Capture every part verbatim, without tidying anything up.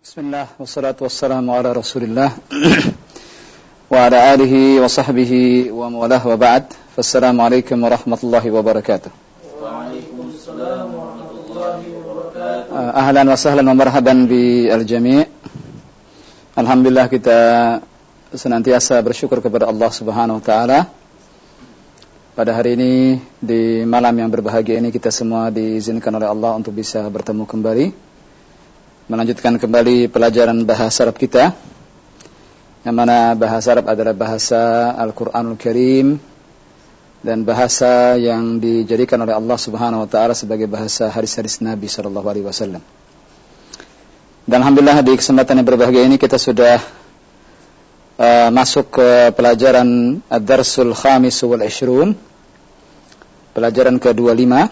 Bismillah, wassalatu wassalamu ala rasulillah wa ala alihi wa sahbihi wa mawalah wa ba'd. Fassalamualaikum warahmatullahi wabarakatuh. Waalaikumsalam warahmatullahi wabarakatuh. Ahlan wa sahlan wa marhaban bi al-jami'. Alhamdulillah, kita senantiasa bersyukur kepada Allah Subhanahu wa taala. Pada hari ini, di malam yang berbahagia ini, kita semua diizinkan oleh Allah untuk bisa bertemu kembali, melanjutkan kembali pelajaran bahasa Arab kita, yang mana bahasa Arab adalah bahasa Al-Quranul Karim dan bahasa yang dijadikan oleh Allah Subhanahu wa taala sebagai bahasa hadis-hadis Nabi sallallahu alaihi wasallam. Dan alhamdulillah, di kesempatan yang berbahagia ini kita sudah uh, masuk ke pelajaran Ad-Darsul Khamis wal Ishrun, pelajaran ke dua puluh lima,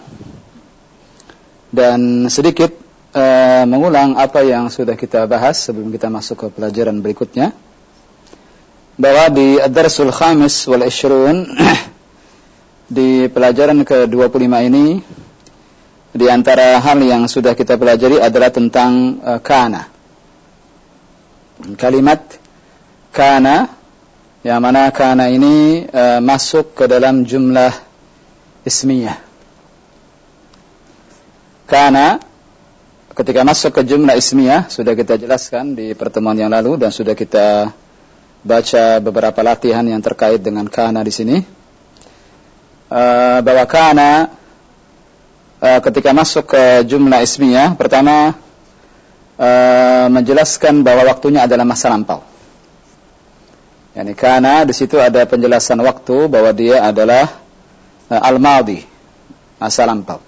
dan sedikit Uh, mengulang apa yang sudah kita bahas sebelum kita masuk ke pelajaran berikutnya, bahwa di Ad-Darsul Khamis wal Ishrun di pelajaran ke dua puluh lima ini, di antara hal yang sudah kita pelajari adalah tentang uh, kana. Kalimat kana, yang mana kana ini uh, masuk ke dalam jumlah ismiyah. Kana ketika masuk ke jumlah ismiyah, sudah kita jelaskan di pertemuan yang lalu dan sudah kita baca beberapa latihan yang terkait dengan kana di sini. Uh, bahwa kana uh, ketika masuk ke jumlah ismiyah, pertama uh, menjelaskan bahwa waktunya adalah masa lampau. Yani kana di situ ada penjelasan waktu bahwa dia adalah uh, al-madhi, masa lampau.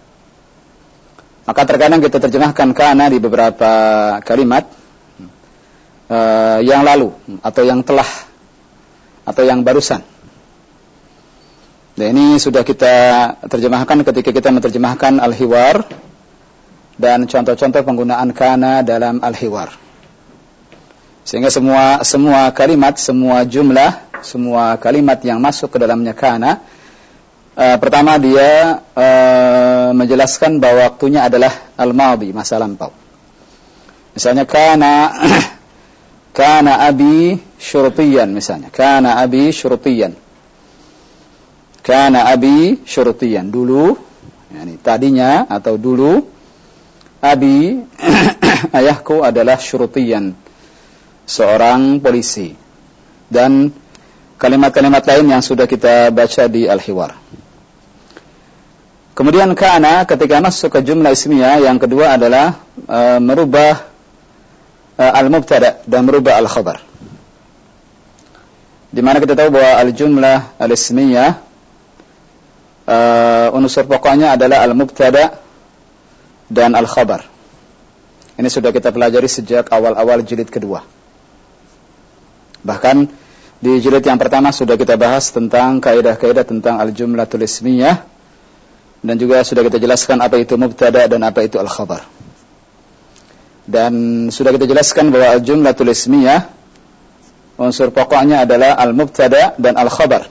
Maka terkadang kita terjemahkan kana di beberapa kalimat uh, yang lalu, atau yang telah, atau yang barusan. Dan ini sudah kita terjemahkan ketika kita menerjemahkan al-hiwar dan contoh-contoh penggunaan kana dalam al-hiwar. Sehingga semua semua kalimat, semua jumlah, semua kalimat yang masuk ke dalamnya kana, Uh, pertama dia uh, menjelaskan bahwa waktunya adalah al-madhi, masa lampau. Misalnya kana kana abi syurtiyan, misalnya kana abi syurtiyan. Kana abi syurtiyan, dulu, yani tadinya atau dulu, abi ayahku adalah syurtiyan, seorang polisi. Dan kalimat-kalimat lain yang sudah kita baca di al-hiwar. Kemudian kana ketika masuk ke jumlah ismiyah, yang kedua adalah uh, merubah uh, al-mubtada dan merubah al-khabar. Di mana kita tahu bahwa al-jumlah al-ismiyah uh, unsur pokoknya adalah al-mubtada dan al-khabar. Ini sudah kita pelajari sejak awal-awal jilid kedua. Bahkan di jilid yang pertama sudah kita bahas tentang kaidah-kaidah tentang al-jumlatul ismiyah, dan juga sudah kita jelaskan apa itu mubtada dan apa itu al-khabar. Dan sudah kita jelaskan bahwa al-jumlatul ismiyah unsur pokoknya adalah al-mubtada dan al-khabar.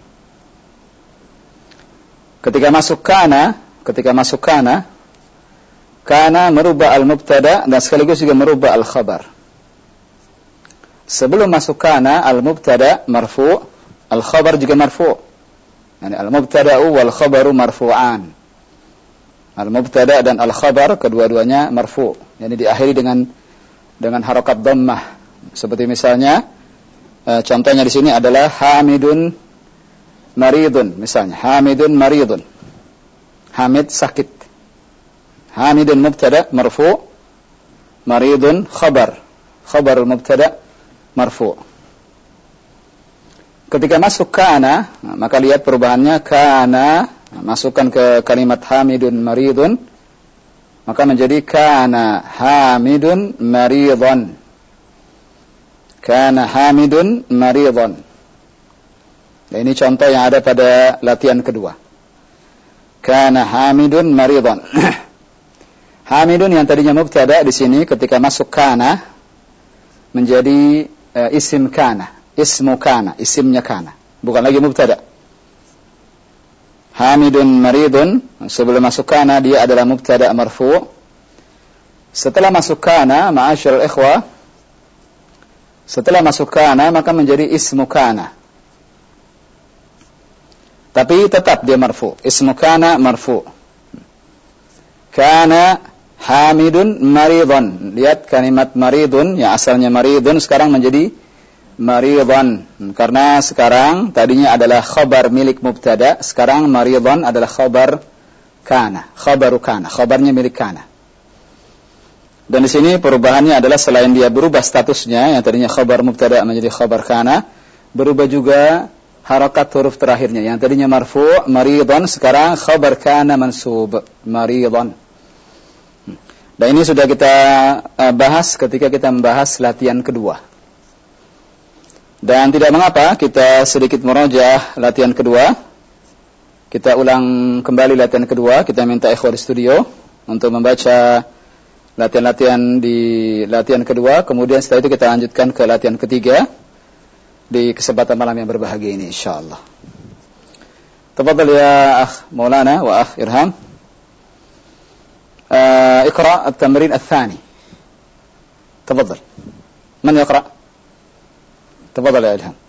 Ketika masuk kana, ketika masuk kana, kana merubah al-mubtada dan sekaligus juga merubah al-khabar. Sebelum masuk kana, al-mubtada marfu', al-khabar juga marfu'. Yani al-mubtada'u wal khabaru marfu'an. Al-mubtada' dan al-khabar kedua-duanya marfu'. Yani diakhiri dengan dengan harakat dhammah. Seperti misalnya uh, contohnya di sini adalah hamidun maridun, misalnya hamidun maridun. Hamid sakit. Hamidun mubtada' marfu', maridun khabar. Khabarul mubtada' marfu'. Ketika masuk kana, maka lihat perubahannya. Kana, masukkan ke kalimat hamidun maridun, maka menjadi kana hamidun maridun. Kana hamidun maridun. Dan ini contoh yang ada pada latihan kedua. Kana hamidun maridun. Hamidun yang tadinya mubtada di sini ketika masuk kana menjadi uh, isim kana. Ismu kana, isimnya kana, bukan lagi mubtada. Hamidun maridun, sebelum masuk kana dia adalah mubtada marfu', Setelah masuk kana, ma'asyiral ikhwah, setelah masuk kana maka menjadi ismu kana. Tapi tetap dia marfu. Ismu kana marfu. Kana hamidun maridun. Lihat kalimat maridun, yang asalnya maridun sekarang menjadi maridun. Karena sekarang tadinya adalah khabar milik mubtada, sekarang maridun adalah khabar kana. Khabaru kana, khabarnya milik kana. Dan di sini perubahannya adalah selain dia berubah statusnya, yang tadinya khabar mubtada menjadi khabar kana, berubah juga harakat huruf terakhirnya. Yang tadinya marfu' maridun, sekarang khabar kana mansub maridun. Dan ini sudah kita bahas ketika kita membahas latihan kedua. Dan tidak mengapa kita sedikit merojah latihan kedua. Kita ulang kembali latihan kedua. Kita minta ikhwan di studio untuk membaca latihan-latihan di latihan kedua. Kemudian setelah itu kita lanjutkan ke latihan ketiga di kesempatan malam yang berbahagia ini insyaallah. Tafadhal ya akh Maulana wa akh Irham. Uh, اقرأ التمرين الثاني. تفضل. من يقرأ؟ تفضل يا إلهام.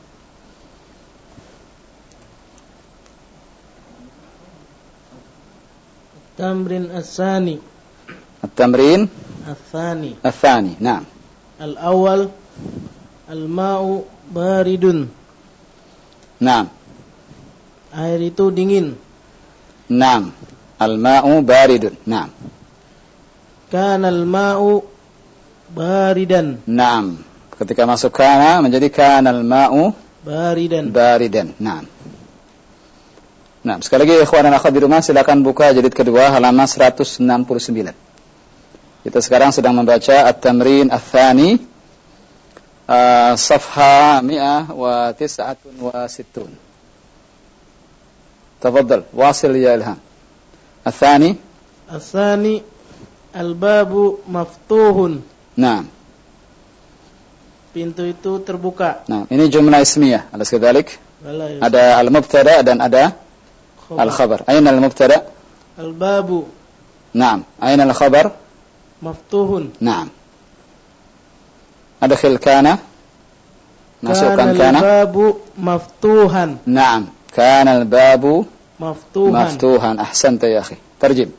التمرين الثاني. التمرين الثاني. الثاني. نعم. الأول الماء بارد. نعم. Air itu dingin. نعم. الماء بارد. نعم. كان الماء باردا. نعم. Ketika masuk kana menjadi kana al-ma'u baridan. Baridan. Naam. Nah, sekali lagi ikhwan dan akhwat di rumah silakan buka jilid kedua halaman seratus enam puluh sembilan. Kita sekarang sedang membaca at-tamrin ats-tsani uh, safha mi'ah wa tis'atun wa sittun. Tafadhal, wasil ya Ilham. Ats-tsani Ats-tsani al-babu maftuhun. Naam. Pintu itu terbuka. Nah, ini jumlah ismiyah. Alas kadzalik? Ada al-mubtada dan ada al-khabar. Aina al-mubtada? Al-babu. Naam. Aina al-khabar? Maftuhun. Naam. Adkhil kana. Masukkan kana. Al-babu maftuhan. Naam. Kana al-babu maftuhan. Maftuhan. Ahsanta ya akhi. Tarjim.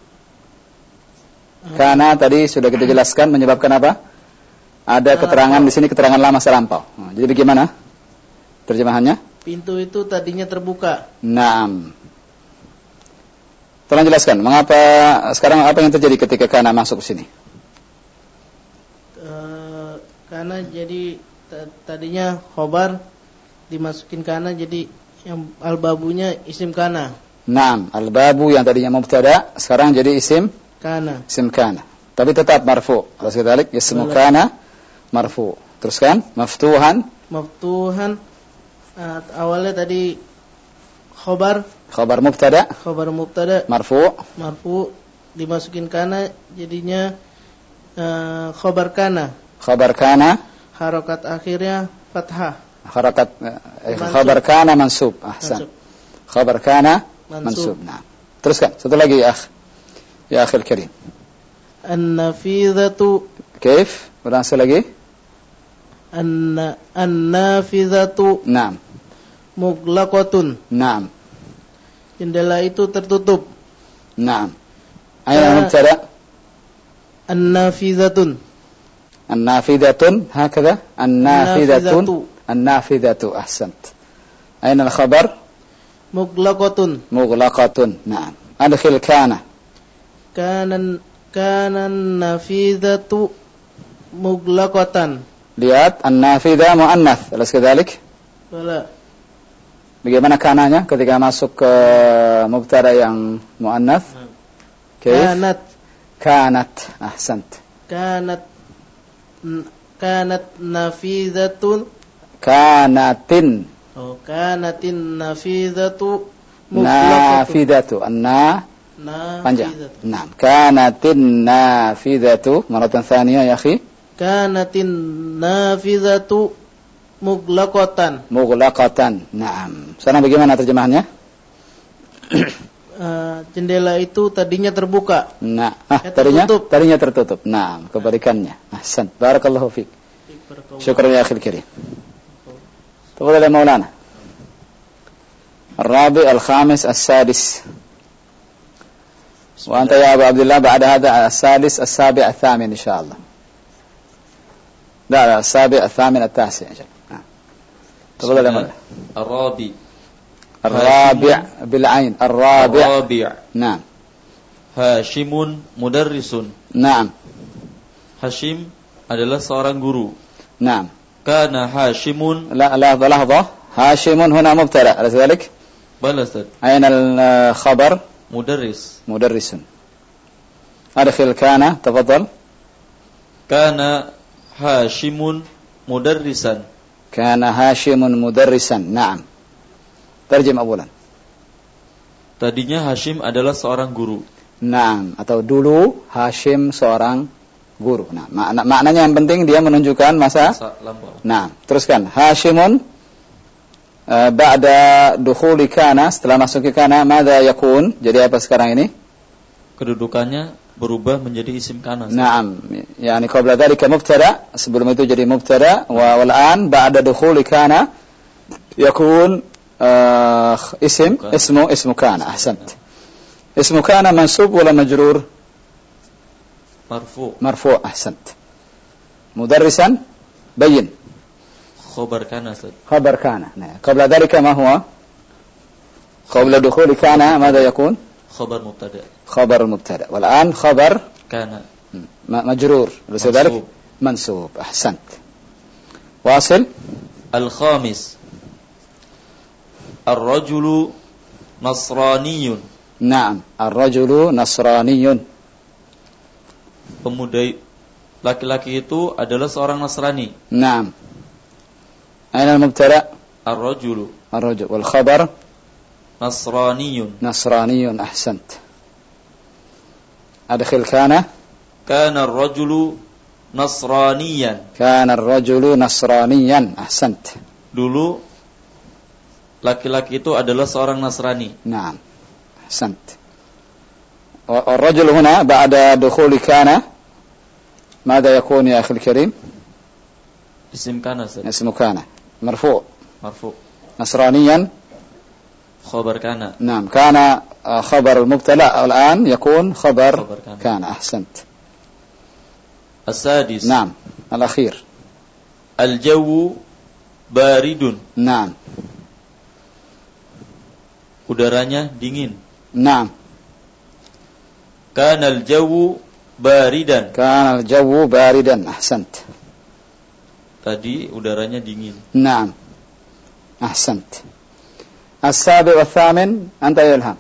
Kana tadi sudah kita jelaskan menyebabkan apa? Ada keterangan di sini, keterangan lama masa lampau. Nah, jadi bagaimana terjemahannya? Pintu itu tadinya terbuka. Naam. Tolong jelaskan, mengapa sekarang apa yang terjadi ketika kana masuk ke sini? Uh, kana jadi tadinya khobar dimasukin kana jadi yang al-babunya isim kana. Naam, al-babu yang tadinya mubtada sekarang jadi isim kana. Isim kana. Tapi tetap marfu. Alas kadzalik ismu kana marfu. Teruskan maftuhan. Maftuhan uh, awalnya tadi khobar. Khobar mubtada. Khobar mubtada. Marfu. Marfu dimasukin kana jadinya uh, khobar kana. Khobar kana. Harokat akhirnya fathah. Harakat eh, khabar kana mansub. Ahsan. Khabar kana mansub. Nah. Teruskan. Satu lagi ya akh. Ya akhil karim. An-nafidhatu. Kaif? Ulang lagi. An-nafidhatu. Naam. Mughlaqatun. Naam. Jendela itu tertutup. Naam. Aina mubtada? An-nafidhatun. An-nafidhatun hakadha? An-nafidhatun. An-nafidhatu ahsant. Aina al-khabar? Mughlaqatun. Mughlaqatun. Naam. Adkhil kana. Kana kana an-nafidhatu mughlaqatan. Lihat an-nafidha muannath, alas kadzalik? Wala. Bagaimana kananya ketika masuk ke mubtada yang muannath? Kanat. Kanat. Ahsant. Kanat kanat nafidhatun. Kanatin. Oh, kanatin nafidhatu mughlaqatun. Nafidhatu. Anna panjang. Naam. Kanatin nafidhatu. Maratan tsaniyah ya akhi. Kanatin nafidhatu mughlaqatan. Mughlaqatan. Naam. Sekarang bagaimana terjemahannya? uh, jendela itu tadinya terbuka. Nah, ah, Ya, tadinya tertutup. tadinya tertutup. Nah, kebalikannya. Ahsan. Barakallahu fiik. Syukran ya akhil kirim. Tafadhal ya Maulana. الرابع الخامس السادس وأنت يا أبو عبد الله بعد هذا السادس السابع الثامن إن شاء الله. لا لا السابع الثامن التاسع إن شاء الله. تفضل يا مولانا. الرابع الرابع بالعين الرابع. الرابع نعم. هاشم مدرس. نعم. Hashim adalah seorang guru. نعم. Kana Hashimun. لا لا لحظة. هاشم هنا مبتدأ أليس ذلك؟ بلى أستاذ. أين الخبر؟ مدرس. مدرس. أدخل كان تفضل. كان هاشم مدرسا. كان هاشم مدرسا. نعم. ترجم أولا. Tadinya Hashim adalah seorang guru. Naam, atau dulu Hashim seorang guru. Nah, makna, maknanya yang penting dia menunjukkan masa, masa lampau. Nah, teruskan. Hashimun uh, ba'da dukhuli kana, setelah masuk ke kana, madza yakun? Jadi apa sekarang ini? Kedudukannya berubah menjadi isim kana. Naam, yani qabla dzalika mubtada, sebelum itu jadi mubtada, wa wal an ba'da dukhuli kana yakun uh, isim, Bukan. ismu ismu kana. Ahsant. Ismu kana mansub wala majrur? Marfu. مرفوع أحسنت. مدرسا بين. Khobar kana Ustaz. خبر كان. قبل ذلك ما هو؟ قبل دخول كان ماذا يكون؟ Khobar mubtada. خبر المبتدأ. والآن خبر Kana. مجرور. ليس ذلك؟ منصوب. أحسنت. واصل. الخامس الرجل نصراني. نعم. الرجل نصراني. Pemuda laki-laki itu adalah seorang Nasrani. نعم. أين المبتدأ؟ الرجل. الرجل. والخبر؟ نصراني. نصراني. أحسنت. أدخل كان. كان الرجل نصرانيا. كان الرجل نصرانيا. أحسنت. Dulu laki-laki itu adalah seorang Nasrani. نعم. أحسنت. والرجل هنا بعد دخول كان ماذا يكون يا أخي الكريم؟ Isim kana Ustaz. اسم كان مرفوع. Marfu. نصرانيا. Khobar kana. نعم. كان خبر المبتدأ الآن يكون خبر, خبر كان. كان. أحسنت. السادس. نعم. الأخير. الجو بارد. نعم. Udaranya dingin. نعم. كان الجو باردا. كان الجو باردا. أحسنت. Tadi udaranya dingin. نعم. أحسنت. السابع والثامن أنت يا إلهام.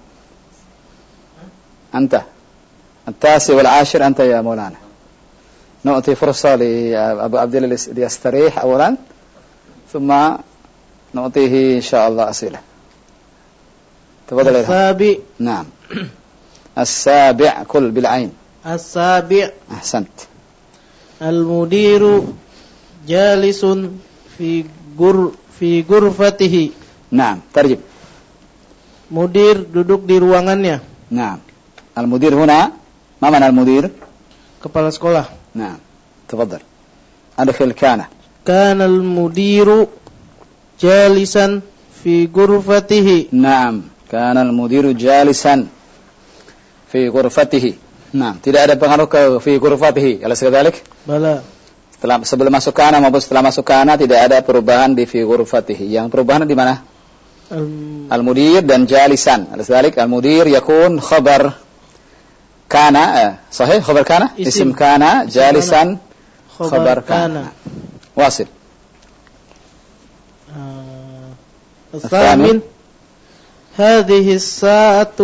أنت. التاسع والعاشر أنت يا مولانا. نعطي فرصة لأبو عبد الله ليستريح أولا ثم نعطيه إن شاء الله أسئلة. تفضل يا إلهام. السابع. نعم. السابع كل بالعين. السابع. أحسنت. المدير جالس في gur في غرفته. نعم. ترجم. Mudir duduk di ruangannya. نعم. المدير هنا ما معنى المدير؟ Kepala sekolah. نعم. تفضل. أدخل كان. كان المدير جالسا في غرفته. نعم. كان المدير جالسا في غرفته. نعم. Tidak ada pengaruh ke fi ghurfatihi. Alas kadalik? Bala. Setelah sebelum masuk kana maupun setelah masuk kana tidak ada perubahan di fi ghurfatihi. Yang perubahan di mana? Um, Al-mudir dan jalisan. Alas kadalik? Al-mudir yakun khabar kana. Eh, sahih khabar kana? Isim. Isim kana jalisan khabar khabar kana. kana. Wasil. Uh, الثامن هذه الساعة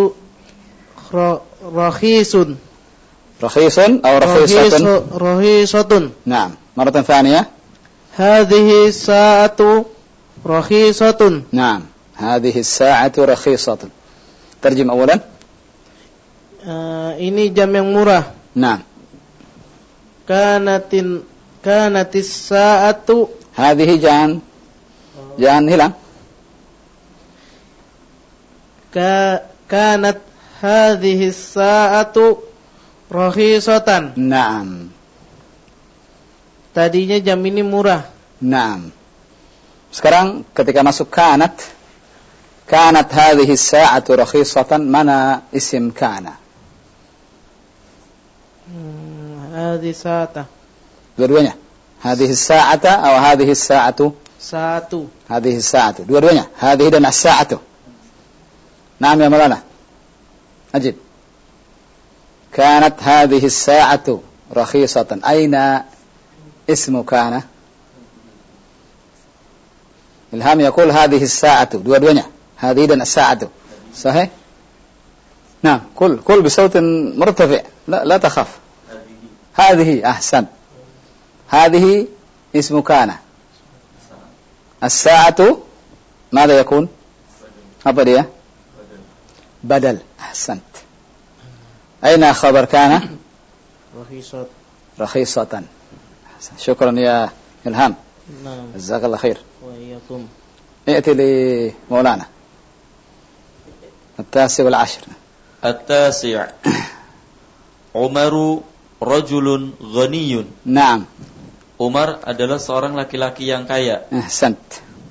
رخيص. رخيص أو رخيصة. رخيصة. نعم. مرة ثانية. هذه الساعة رخيصة. نعم. هذه الساعة رخيصة. ترجم أولا. Uh, ini jam yang murah. نعم. Kanatin kanatis saatu. هذه جان جان hilang. Ka kanat hadhihi sa'atu rakhisatan. Naam. Tadinya jam ini murah. Naam. Sekarang ketika masuk kanat, kanat hadhihi sa'atu rakhisatan, mana isim kana? Hmm, hadhihi sa'ata. Dua-duanya. Hadhihi sa'ata atau hadhihi sa'atu? Satu. Hadhihi sa'atu. Dua-duanya. Hadhihi dan as-sa'atu. Naam ya Maulana. Ajib. Kanat hadhihi sa'atu rakhisatan. Aina ismu kana? Ilham yaqul hadhihi as-sa'atu, dua-duanya. Hadhihi dan as-sa'atu. Sahih? Nah, qul qul bi sautin murtafi'. La la takhaf. Hadhihi ahsan. Hadhihi ismu kana. As-sa'atu ماذا يكون؟ apa dia? Badal. Ahsant. Aina khabar kana? Rakhisat. Rakhisatan. Syukran ya Ilham. Naam. Jazakallah khair. Wa iyyakum. ائتي لمولانا التاسع والعشر. التاسع عمر رجل غني. نعم. Umar adalah seorang laki-laki yang kaya. أحسنت.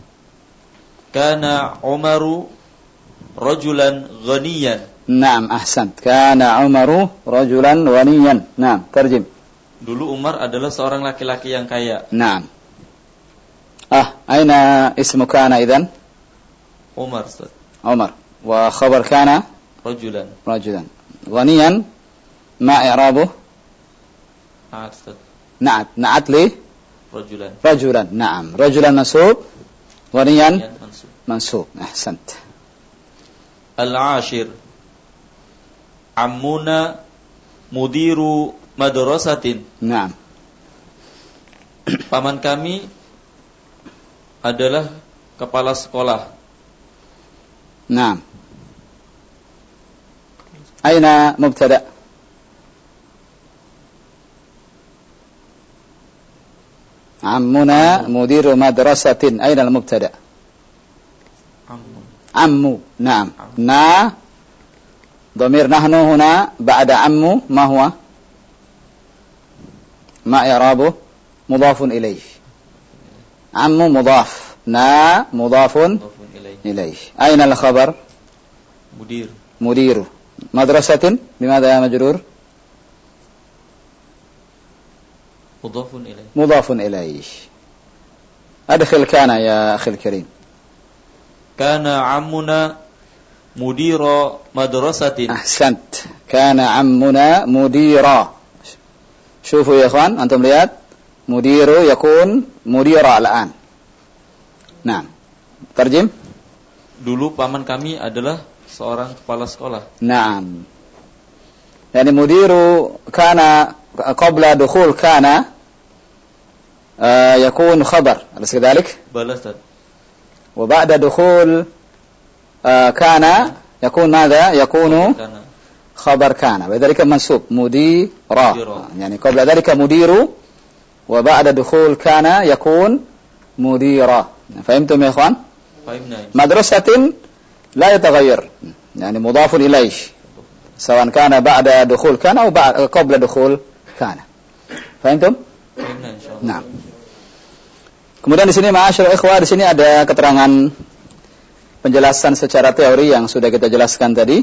Kana Umaru rajulan ghaniyan. نعم أحسنت. كان عمر رجلا غنيا. نعم. ترجم. Dulu Umar adalah seorang laki-laki yang kaya. نعم. آه أين اسم كان إذن؟ Umar, Ustaz. عمر. وخبر كان Rajulan. رجلا. غنيا ما إعرابه؟ Ah, Ustaz. نعت. نعت لي Rajulan. رجلا. نعم. رجلا منصوب. غنيا Mansub. منصوب. أحسنت. Al-ashir Ammuna mudiru madrasatin. نعم. Paman kami adalah kepala sekolah. نعم. أين مبتدأ؟ عمنا مدير مدرسة. أين المبتدأ؟ Ammu. عمو. نعم. نا ضمير نحن هنا بعد عمو ما هو؟ ما إعرابه؟ مضاف إليه. عمو مضاف. نا مضاف Mudhafun ilaih. إليه. أين الخبر؟ Mudir. مدير مدرسة. بماذا يا مجرور؟ Mudhafun ilaih. مضاف إليه. أدخل كان يا أخي الكريم. Kana ammuna mudira madrasatin. أحسنت. كان عمنا مديرا. شوفوا يا إخوان أنتم lihat مدير يكون مديرا الآن. نعم. ترجم. Dulu paman kami adalah seorang kepala sekolah. نعم. يعني مدير كان قبل دخول كان آه يكون خبر أليس كذلك؟ Balas, Ustaz. وبعد دخول آه كان يكون ماذا؟ يكون Kana خبر كان وذلك منصوب مديرا. مديرا. يعني قبل ذلك مدير وبعد دخول كان يكون مديرا. فهمتم يا إخوان؟ fahimna. مدرسة لا يتغير يعني مضاف إليه سواء كان بعد دخول كان أو بعد قبل دخول كان. فهمتم؟ Fahimna insyaallah. Nah. Kemudian di sini ma'asyiral ikhwah, di sini ada keterangan penjelasan secara teori yang sudah kita jelaskan tadi.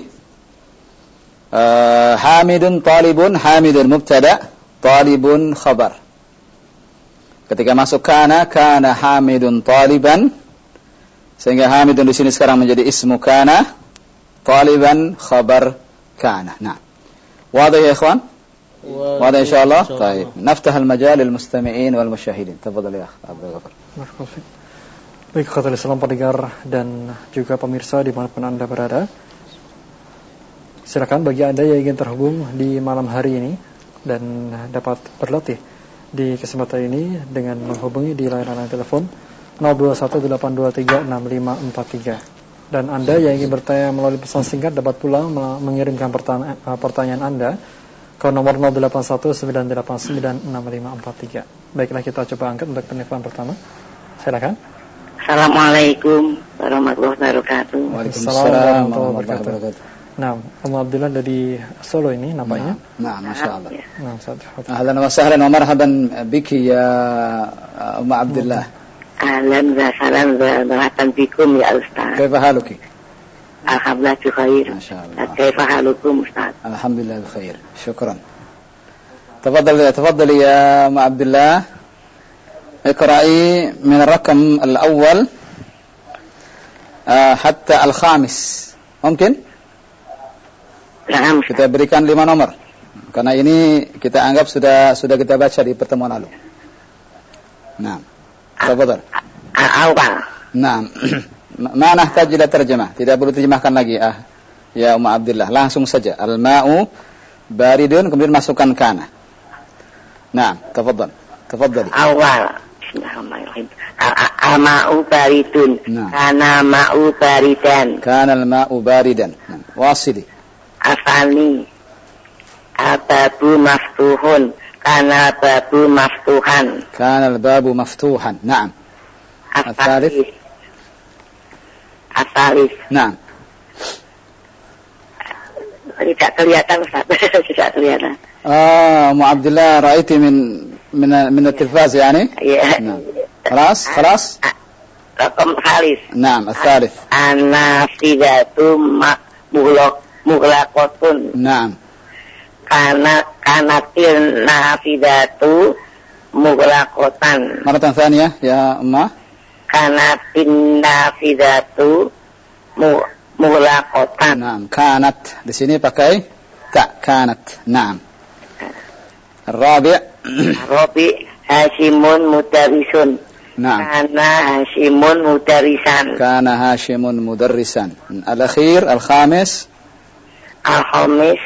Uh, hamidun talibun, hamidun mubtada, talibun khabar. Ketika masuk kana, kana hamidun taliban, sehingga hamidun di sini sekarang menjadi ismu kana, taliban khabar kana. Nah. Wadah ya ikhwan? Wadah insyaallah. Baik. Naftah al-majal lil mustami'in wal musyahidin. Tafadhal ya akh Abdul Ghafar. Baik, khatul Islam pendengar dan juga pemirsa dimanapun Anda berada. Silakan bagi Anda yang ingin terhubung di malam hari ini dan dapat berlatih di kesempatan ini dengan menghubungi di layanan telepon nol dua satu delapan dua tiga enam lima empat tiga. Dan Anda yang ingin bertanya melalui pesan singkat dapat pula mengirimkan pertanyaan, pertanyaan Anda ke nomor nol delapan satu sembilan delapan sembilan enam lima empat tiga. Baiklah, kita coba angkat untuk penelpon pertama. Silakan. Assalamualaikum warahmatullahi wabarakatuh. Waalaikumsalam warahmatullahi wabarakatuh. Nah, Ummu Abdullah dari Solo ini nampaknya. Nah, Masya Allah. Nah, Ustaz. Ahlan wa sahlan wa marhaban biki ya Ummu Abdullah. Ahlan wa sahlan wa marhaban bikum ya Ustaz. Kaifa haluki? Alhamdulillah bikhair. Masya Allah. Kaifa halukum Ustaz? Alhamdulillah bikhair. Syukran. تفضل تفضل يا أم عبد الله اقرأي من الرقم الأول حتى الخامس ممكن؟ Naam. Kita berikan lima nomor karena ini kita anggap sudah sudah kita baca di pertemuan lalu. Nah, tafadhal. Awal. Nah, ma nahtaj ila terjemah. Tidak perlu terjemahkan lagi ah. Ya Ummu Abdullah, langsung saja. Al-ma'u baridun kemudian masukkan kana. Nah, tafadhal. Tafadhali. Awal. Bismillahirrahmanirrahim. Al-ma'u baridun. Kana ma'u baridan. Kana al-ma'u baridan. Wasili. Afani. Al-babu maftuhun. Kana babu maftuhan. Kana al-babu maftuhan. Naam. Al-thalith. Al-thalith. Naam. Tidak kelihatan Ustaz. Tidak kelihatan. آه أم عبد الله رأيتي من من من التلفاز يعني؟ نعم. خلاص خلاص. رقم ثالث. نعم الثالث. النافذة مغلقة. نعم. كانت كانت النافذة مغلقة. مرة ثانية يا أمة. كانت النافذة مغلقة. نعم كانت di sini pakai tak kanat. نعم. الرابع. الرابع هاشم مدرس. نعم. كان هاشم مدرسا. كان هاشم مدرسا. الأخير الخامس. الخامس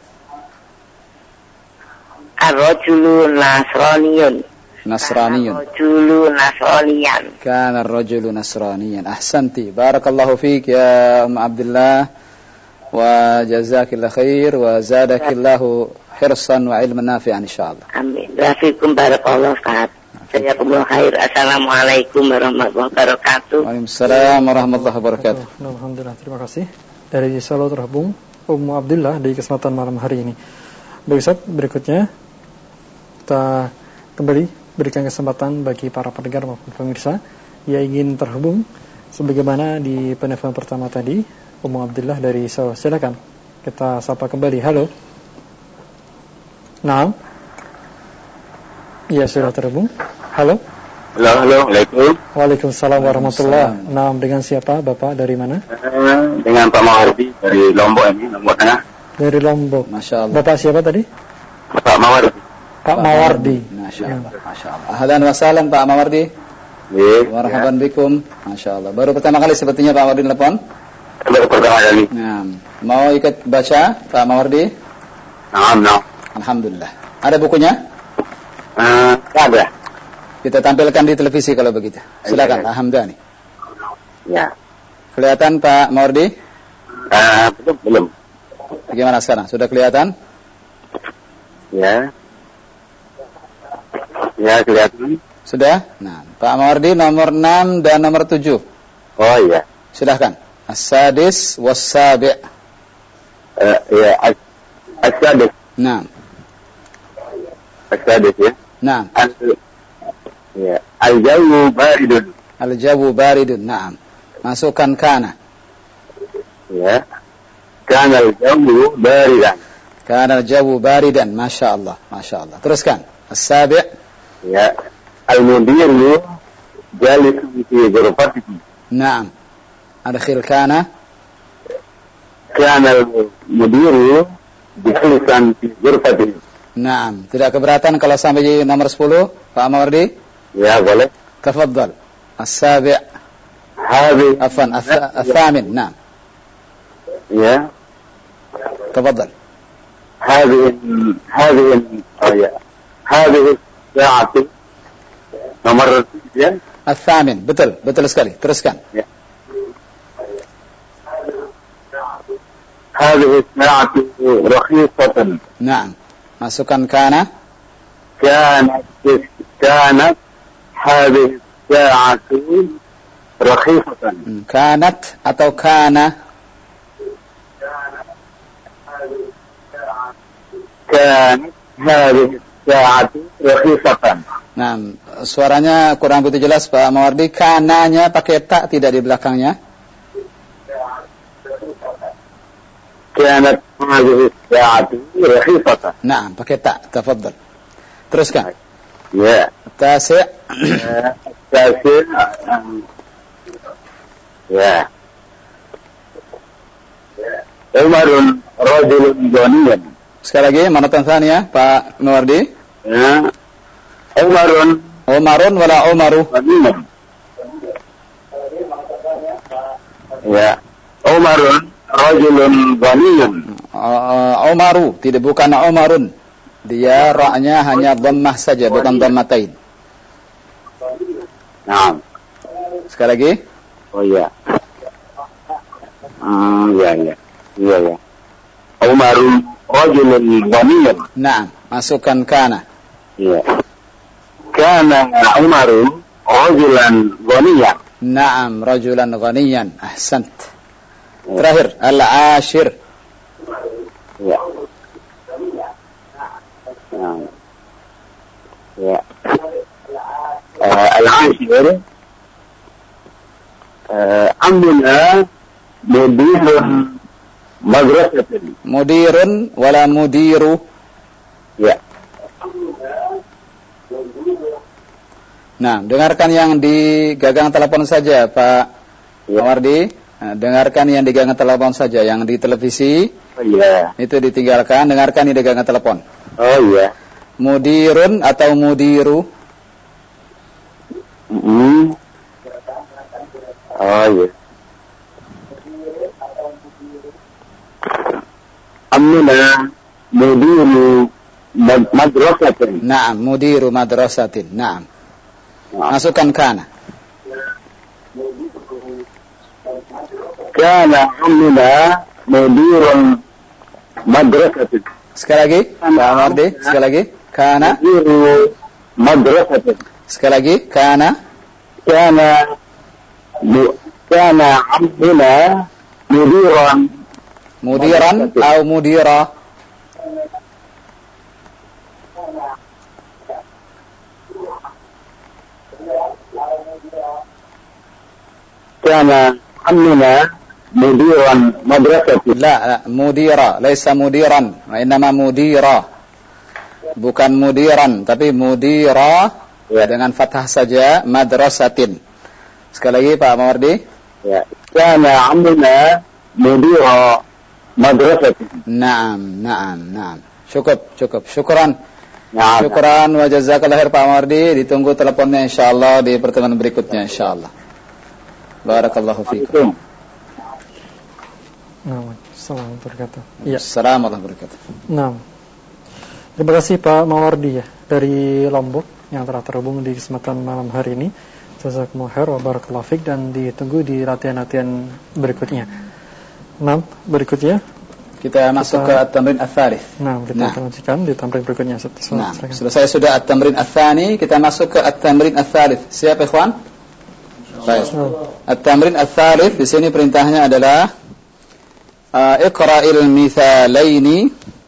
الرجل نصراني. نصراني. الرجل نصرانيا. كان الرجل نصرانيا. أحسنتي بارك الله فيك يا أم عبد الله وجزاك الله خير وزادك الله حرصا وعلما نافعا إن شاء الله. Amin. Wafikum barakallahu Ustaz. Jazakumullah khair. Assalamualaikum warahmatullahi wabarakatuh. Waalaikumsalam warahmatullahi wabarakatuh. Alhamdulillah, terima kasih. Dari Solo terhubung Ummu Abdullah di kesempatan malam hari ini. Baik Ustaz, berikutnya kita kembali berikan kesempatan bagi para pendengar maupun pemirsa yang ingin terhubung sebagaimana di penelpon pertama tadi, Ummu Abdullah dari Solo. Silakan kita sapa kembali. Halo. Naam. Iya, sudah terhubung. Halo. Halo, halo, Assalamualaikum. Waalaikumsalam warahmatullahi. Naam, dengan siapa Bapak, dari mana? Uh, dengan Pak Mawardi dari Lombok ini, Lombok Tengah. Dari Lombok. Masya Allah. Bapak siapa tadi? Pak Mawardi. Pak Mawardi. Masya Allah. Masya Allah. Ahlan wa sahlan Pak Mawardi. Iya. Marhaban bikum. Masya Allah. Baru pertama kali sepertinya Pak Mawardi telepon. Baru pertama kali. Nah, mau ikut baca Pak Mawardi? Naam, naam. Alhamdulillah. Ada bukunya? Uh, ada. Kita tampilkan di televisi kalau begitu. Silakan, Alhamdulillah. Ya. Kelihatan Pak Mawardi? Uh, belum, belum. Bagaimana sekarang? Sudah kelihatan? Ya. Ya, kelihatan. Sudah? Nah, Pak Mawardi nomor enam dan nomor tujuh. Oh iya. Silahkan. As-sadis was-sabi'. Uh, ya, as-sadis. Nah. As-sadis ya. Nah. Al- ya. Al-jawu baridun. Al-jawu baridun. Naam. Masukkan kana. Ya. Kana al-jawu baridan. Kana al-jawu baridan. Masya Allah. Masya Allah. Teruskan. As-sabi'. Ya. Al-mudiru jalisun fi ghurfatihi. Naam. Adkhil kana. Kana al-mudiru jalisan fi ghurfatihi. Naam. Tidak keberatan kalau sampai nomor sepuluh, Pak Mawardi? Ya, boleh. Tafadhal. As-sabi'. Hadhi. Afan. Al-thamin. Naam. Ya. Tafadhal. Hadhi hadhi oh ya. Hadhi sa'atu. Nomor ya. Al-thamin. Betul. Betul sekali. Teruskan. Ya. Hadhi sa'atu rakhisatan. Naam. Masukkan kana. Kanat kanat hadhi sa'atu rakhisatan. Kanat atau kana? كانت هذه الساعة رخيصة. Nah, suaranya kurang begitu jelas Pak Mawardi. Kananya pakai tak tidak di belakangnya? كانت هذه الساعة رخيصة. Nah, pakai tak. Tafadhal. Teruskan. يا Tasi'. التاسع يا عمر رجل غني. Sekali lagi, maratan tsaniyah Pak Mawardi. يا عمر Umarun wala Umaru? غني. يا عمر رجل غني. Uh, Umaru, tidak bukan Umarun. Dia ra-nya hanya dhammah saja, bukan dhammatain. نعم. Sekali lagi. Oh iya. Hmm, ya ya. Iya ya. Umar rajulun ghaniyyan. Nah, masukkan kana. Iya. Kana Umar rajulan ghaniyyan. Naam, rajulan ghaniyan. Ahsant. Terakhir, al-ashir. Ya. Nah. Ya. Uh, al-ashir uh, amuna mudirun madrasatin. Mudirun wala mudiru? Ya. Nah, dengarkan yang di gagang telepon saja, Pak Ya. Mawardi. Nah, dengarkan yang di gagang telepon saja, yang di televisi Oh iya. itu ditinggalkan, dengarkan yang di gagang telepon. Oh iya. Mudirun atau mudiru? Hmm. Oh iya. Amuna mudiru mad- madrasatin. Naam, mudiru madrasatin. Naam. Masukkan kana. Kana amuna mudirun madrasatin. Sekali lagi, Pak Mawardi, sekali lagi. Kana. Mudiru madrasatin. Sekali lagi, kana. Kana mu- kana amuna mudiran Mudiran atau mudira? kana amuna mudiran madrasatin. La, la, mudira, laisa mudiran, wa innama mudira. Bukan mudiran, tapi mudira Ya. dengan fathah saja, madrasatin. Sekali lagi Pak Mawardi. Ya. Kana amuna mudira madrasatin. Naam, naam, naam. Cukup, cukup. Syukran. Nah, Syukran wa jazakallahu khair Pak Mawardi. Ditunggu teleponnya insyaallah di pertemuan berikutnya insyaallah. Barakallahu fiikum. Nah, Assalamualaikum warahmatullahi wabarakatuh. Iya. Assalamualaikum warahmatullahi wabarakatuh. Nah, terima kasih Pak Mawardi ya dari Lombok yang telah terhubung di kesempatan malam hari ini. Jazakumullahu khair wa barakallahu fiik, dan ditunggu di latihan-latihan berikutnya. Nah, berikutnya Kita masuk ke at-tamrin ats-tsalits. Nah, kita Nah. lanjutkan di tamrin berikutnya. Nah, selesai sudah at-tamrin ats-tsani, kita masuk ke at-tamrin ats-tsalits. Siap ikhwan? Baik. At-tamrin ats-tsalits di sini perintahnya adalah uh, iqra'il mithalaini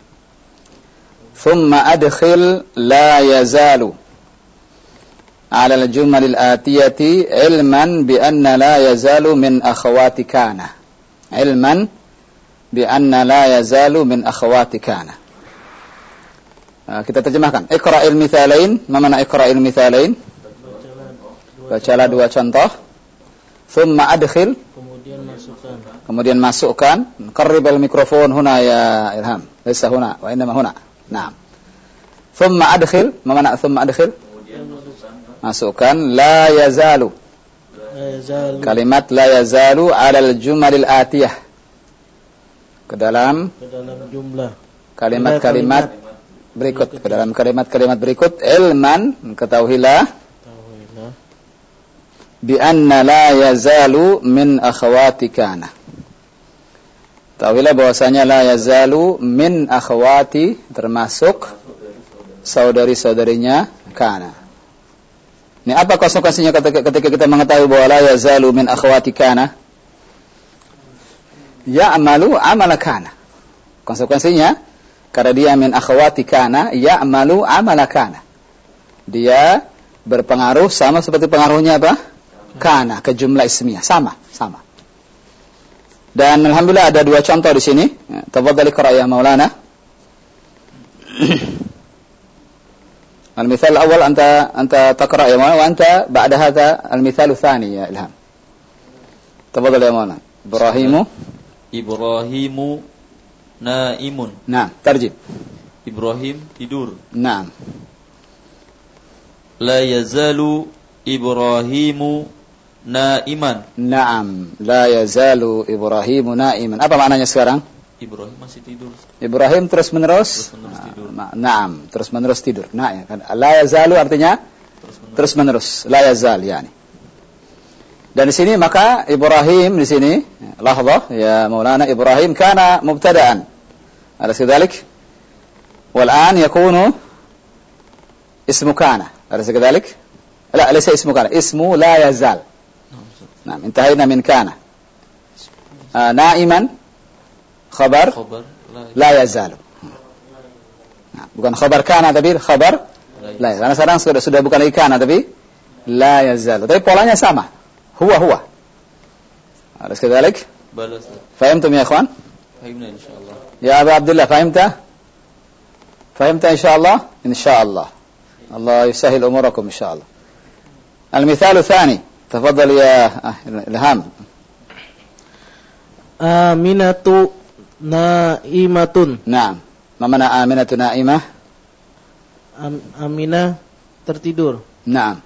thumma adkhil la yazalu ala al-jumal al-atiyati ilman bi anna la yazalu min akhawati kana. Ilman bi anna la yazalu min akhawati kana. Uh, kita terjemahkan. Iqra'il mithalain, ma mana iqra'il mithalain? Bacalah dua contoh. Thumma adkhil, Kemudian masukkan. kemudian masukkan. Qarribal mikrofon huna ya Ilham. Laisa huna, wa innama huna. Naam. Thumma adkhil, ma mana thumma adkhil? Masukkan la yazalu. La yazalu. Kalimat la yazalu 'ala al-jumal al-atiyah. Ke dalam Ke dalam jumlah. kalimat-kalimat berikut, ke dalam kalimat-kalimat berikut, ilman, ketahuilah Tahuilah. bi anna la yazalu min akhawati kana. Tahuilah bahwasanya la yazalu min akhawati, termasuk saudari-saudarinya kana. Ini apa konsekuensinya ketika, ketika kita mengetahui bahwa la yazalu min akhawati kana? Ya'malu amala kana. Konsekuensinya, Karena dia min akhawati kana ya'malu amala kana. Dia berpengaruh sama seperti pengaruhnya apa? Kana ke jumlah ismiyah, sama, sama. Dan alhamdulillah ada dua contoh di sini. Tafadhal iqra ya Maulana. Al-mithal al-awwal anta anta taqra ya Maulana wa anta ba'da hadha al-mithal ats-tsani ya Ilham. Tafadhal ya Maulana. Ibrahimu Ibrahimu naimun. Naam, tarjim. Ibrahim tidur. Naam. La yazalu Ibrahimu naiman. Naam, la yazalu Ibrahimu naiman. Apa maknanya sekarang? Ibrahim masih tidur. Ibrahim terus menerus, Terus menerus tidur. Nah, naam, terus menerus tidur. Nah, ya kan. La yazalu artinya terus menerus. La yazal yani. Dan di sini maka Ibrahim di sini, lahzah ya Maulana, Ibrahim kana mubtada'an. Alas kadzalik? Wal an yakunu ismu kana. أليس كذلك؟ لا ليس اسمه كان، اسمه لا يزال. نعم انتهينا من كان. آه نائما خبر, خبر لا يزال. Nah, bukan khabar kana tapi khabar la yazal. Karena sekarang sudah sudah bukan lagi kana tapi la yazal. Tapi polanya sama. Huwa huwa. أليس كذلك؟ بلى. فهمتم يا إخوان؟ فهمنا إن شاء الله. يا أبا عبد الله فهمت؟ فهمت إن شاء الله؟ إن شاء الله. الله يسهل أموركم إن شاء الله. المثال الثاني تفضل يا إلهام. آمنة نائمة. نعم. ما معنى آمنة نائمة؟ Aminah tertidur. Naam.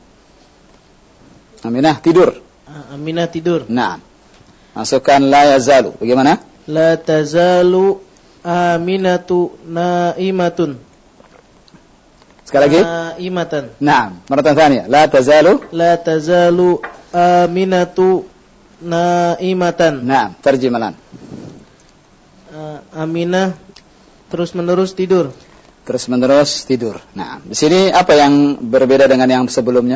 Aminah tidur. Aminah tidur. Naam. Masukkan la yazalu. Bagaimana? La tazalu aminatu naimatun. Sekali lagi. Naimatan. Naam. Maratan tsaniyah. La tazalu. La tazalu aminatu naimatan. Naam. Terjemahan. Uh, Aminah terus menerus tidur. Terus menerus tidur. Nah, di sini apa yang berbeda dengan yang sebelumnya?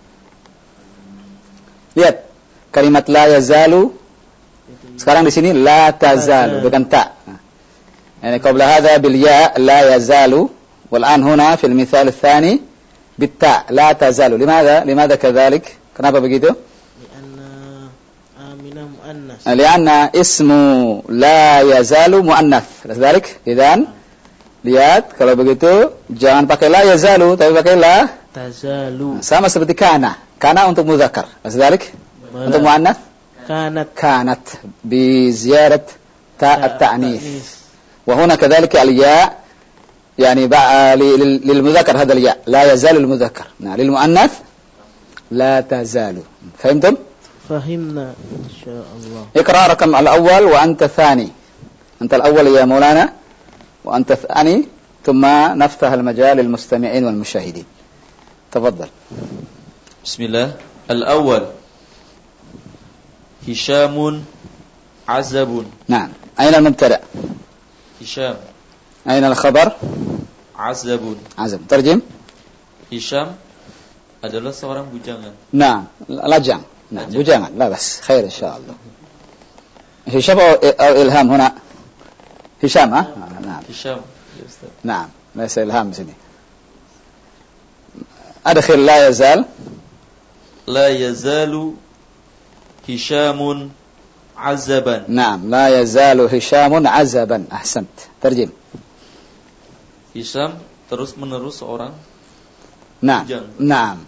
Lihat, kalimat la yazalu. Sekarang di sini la tazalu dengan ta. Yani qabla hadha bil ya la yazalu wal an huna fil mithal ats-tsani bit ta la tazalu. Limadha? Limadha kadzalik? Kenapa begitu? Lianna aminah muannas. Lianna ismu la yazalu muannats. Kadzalik? Idzan lihat, kalau begitu jangan pakai la yazalu, tapi pakai la tazalu. Sama seperti kana. Kana untuk mudzakkar. Kadzalik? Untuk muannats? Kanat. Kanat bi ziyarat ta at-ta'nits. Wa huna kadzalika al-ya yani lil mudzakkar hadha al-ya la yazalu lil mudzakkar. Nah, lil muannats la tazalu. Fahimtum? Fahimna insyaallah. Iqra rakam al-awwal wa anta thani. Anta al-awwal ya Maulana. وأنت ثاني ثم نفتح المجال للمستمعين والمشاهدين. تفضل. بسم الله. الأول هشام عزب. نعم. أين المبتدأ؟ هشام. أين الخبر؟ عزب. عزب. ترجم. Hisham adalah seorang bujangan. نعم. لجان. نعم. bujangan. لا بس. خير إن شاء الله. هشام أو إلهام هنا؟ هشام ها؟ نعم. هشام. نعم. ليس إلهام سني. أدخل لا يزال. لا يزال هشام عزبا. نعم. لا يزال هشام عزبا. أحسنت. ترجم. Hisham terus menerus seorang نعم. bujang. نعم.